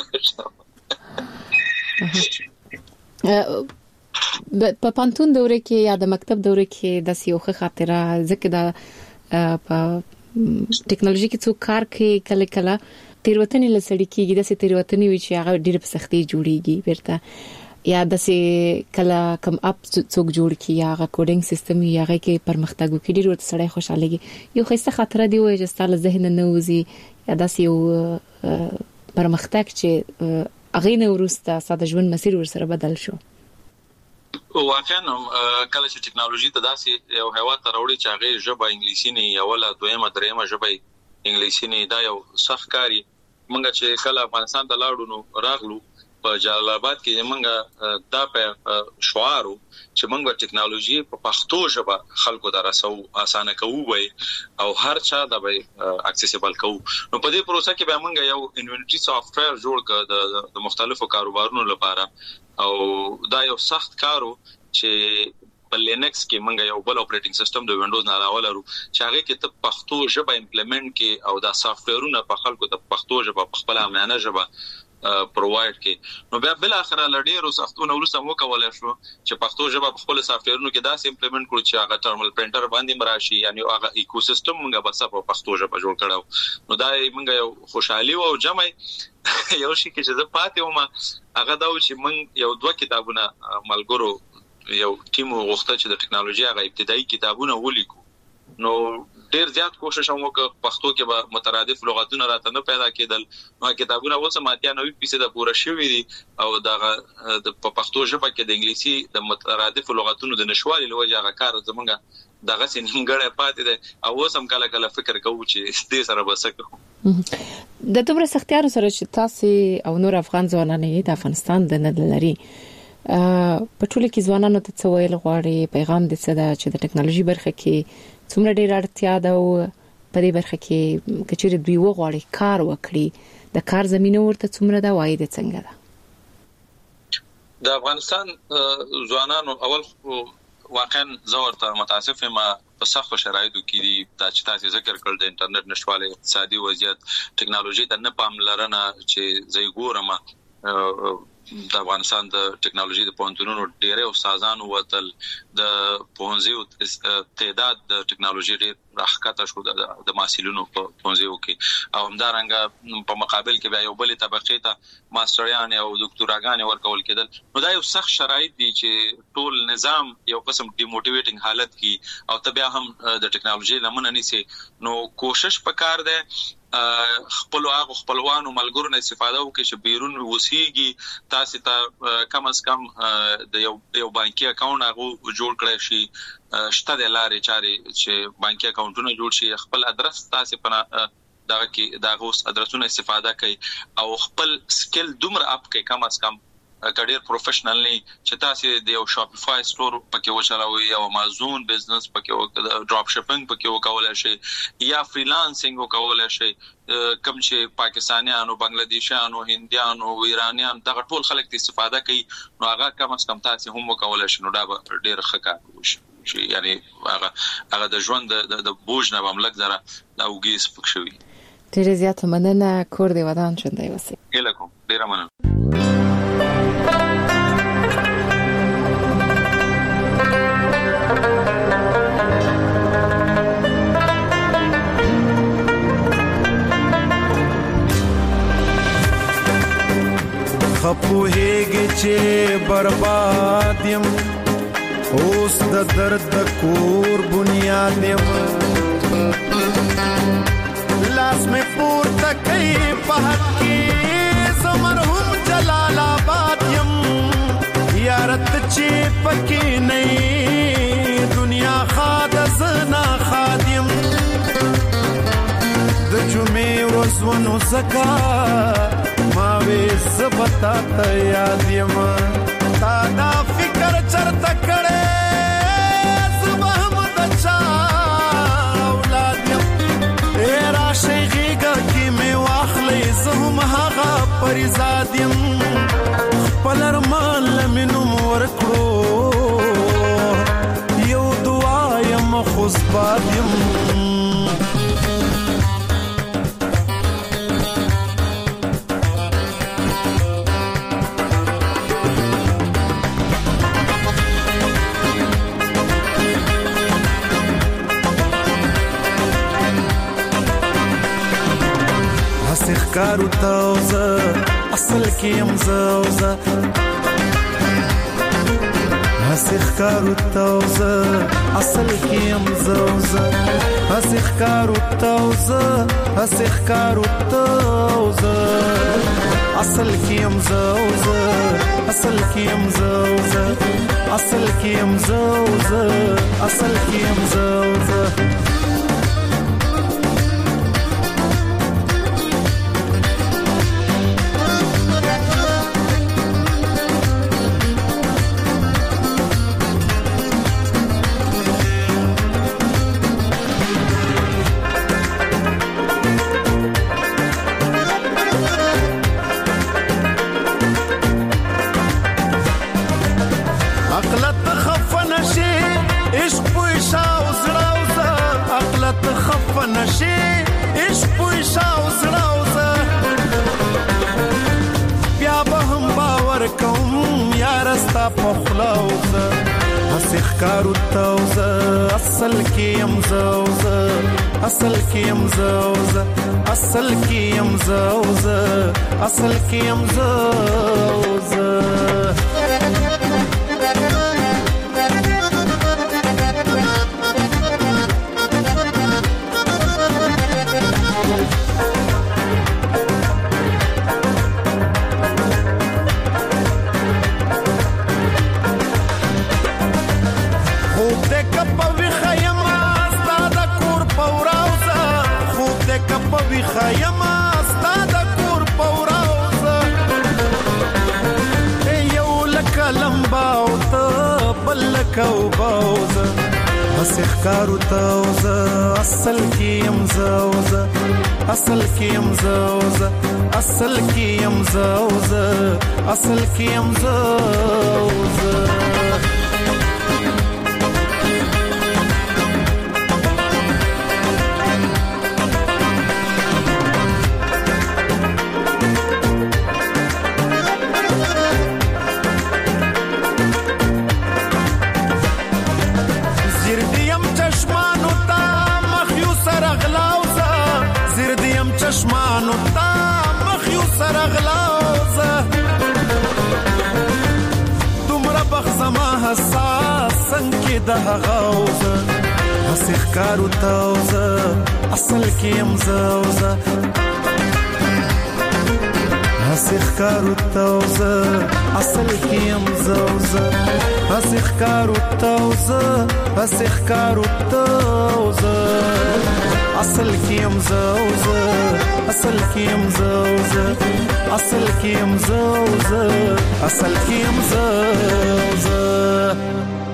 په پانتون دوره کې یا د مکتب دوره کې د سیوخه خاطره ځکه دا په ټکنالوژي کې څو کار کوي کله کله تیروتنې لسړي کېږي د تیروتنې وی چې هغه ډېر په سختي جوړيږي ورته یا د سي کله کم اپ څوک جوړ کی یا هغه کوډینګ سیستم یا هغه کې پرمختګ وکړي ډېر ورته سړی خوشاله یو خسته خاطره دی وای چې ستاسو ذهن نه وځي یا د سي پرمختګ چې هغه نه ورسته ساده ژوند مسیر ورسره بدل شو واقعا کله چې ټکنالوژي ته داسې یو هوا ته راوړي چې هغه ژبه انګلیسي نه یا ولا دویمه دریمه ژبه انګلیسي نه دا یو سخت کاری مونږ چې کله افغانستان ته لاړو نو راغلو په جلال آباد کې مونږ دا په شعارو چې مونږ ټکنالوژي په پښتو ژبه خلکو ته رسو اسانه کوو وي او هر چا د به اکسیسیبل کوو نو په دې پروسه کې به مونږ یو انوینټری سافټویر جوړ کړ د مختلفو کاروبارونو لپاره او دا یو سخت کارو چې په لینکس کې مونږ یو بل اپریټینګ سیستم د وینډوز نه راول لرو چې هغه کې ته پښتو ژبه امپلیمنٹ کې او دا سافټویرونه په خلکو ته پښتو ژبه په خپل امانه ژبه پرووایډ کې نو بیا بل اخر لړډیرو سختونه ورسره مو کولای شو چې پښتو ژبه په خپل سافټویرونو کې داسې امپلیمنٹ کړو چې هغه ټرمینل پرینټر باندې مراشي یعنی هغه ایکوسیستم موږ بس په پښتو ژبه جوړ کړو نو دا موږ یو خوشحالي او جمع یو شي کې چې زه پاتې وم هغه دا چې موږ یو دوه کتابونه ملګرو یو ټیم وغوښته چې د ټکنالوژي هغه ابتدایي کتابونه ولیکو نو ډیر زیات کوشش هم وکړ پښتو کې به مترادف لغتونه راته نه پیدا کېدل نو کتابونه اوس ماتیا نوې پیسې د پوره شوې دي او د په پښتو ژبه کې د انګلیسي د مترادف لغتونو د نشوالي لوجه هغه کار زمونږ دغه سینګړې پاتې ده او اوس هم کله کله فکر کوو چې دې سره وسکو د دومره سختیارو سره چې تاسو او نور افغان ځوانان د افغانستان د نلري په ټولو کې ځوانانو ته څه ویل غواړي پیغام دې څه ده چې د ټکنالوژي برخه کې څومره ډیر اړتیا ده او په دې برخه کې کچېره دوی وغواړي کار وکړي د کار زمينه ورته څومره ده وایي د څنګه ده د افغانستان ځوانانو اول واقعا زورته متاسف ما په سخت شرایطو کې دي دا چې تاسو ذکر کړل د انټرنیټ نشواله اقتصادي وضعیت ټکنالوژي ته نه پاملرنه چې زې ګورم د افغانستان د ټکنالوژي د پونتونونو ډېرې استادانو وتل د پونځیو تعداد د ټکنالوژي ډېر راخکته شو د محصلینو په پونځیو کې او همدارنګه په مقابل کې بیا یو بل طبقه ته ماستریان او دکتوراګان ورکول کېدل نو دا یو سخت شرایط دي چې ټول نظام یو قسم ډیموټیویټینګ حالت کې او تبیا هم د ټکنالوژي لمنه نيسي نو کوشش وکړ دې خپل هغه خپلوانو ملګرو نه استفاده وکړي چې بیرون وسیږي تاسو ته کم از کم د یو یو بانکي اکاونټ هغه جوړ کړئ شي شته د لارې چاري چې بانکي اکاونټونه جوړ شي خپل ادرس تاسو په دا کې دا غوس ادرسونه استفاده کوي او خپل سکل دومره اپ کوي کم از کم کډیر پروفیشنلی چې تاسو د یو شاپیفای سٹور پکې وچلوي او امازون بزنس پکې ډراپ شپینګ پکې وکولای شي یا فریلانسینګ وکولای شي کوم چې پاکستانیانو بنگلاديشانو هنديانو ایرانیان دغه ټول خلک استفاده کوي نو هغه کم از کم تاسو هم وکولای شي نو دا ډیر ښه کار وشي یعنی هغه هغه د ژوند د بوج نه بملک زره دا وګیس پکښوي ډیر زیات مننه کور دی ودان چندای وسی الکم ډیر مننه خپوهیږي چې برباد یم اوس د درد کور بنیاد یم لاس می پورته کوي په حق کې زمرهم جلال آباد یم یارت چې پکې نه دنیا خاد زنا خادم د جمعې ورځونو زکا ما وې زبتا ته یاد یم تا دا فکر چرته کړې زبهم د چا اولاد یم اے راشي غیږه کې مې واخلې زهم هغه پریزاد یم خپل ارمان لمنوم ورکړو یو دعا یم خوش باد یم کارو تاوزه اصل کې امزاوزه هسخ کارو تاوزه اصل کې امزاوزه هسخ کارو تاوزه هسخ کارو تاوزه اصل کې امزاوزه اصل کې امزاوزه اصل کې امزاوزه اصل کې امزاوزه کارو تاوزه اصل کې امزاوزه اصل کې امزاوزه اصل کې امزاوزه اصل کې امزاوزه خیمه ستاد کور پوراوزه یو لکه لمبا او ته بل لکه وباوزه هسخ کارو تاوزه اصل کې امزاوزه اصل کې امزاوزه اصل کې امزاوزه اصل کې امزاوزه چشمانو تا مخ یو سرغلاوزه دومره بخزما حساس څنګه د هغاوزه اسخ کارو تاوزه اصل کې امزاوزه اسخ کارو تاوزه اصل کې امزاوزه اسخ کارو تاوزه اسخ کارو تاوزه اصل کې امزاوزه اصل کې امزاوزه اصل کې امزاوزه اصل کې امزاوزه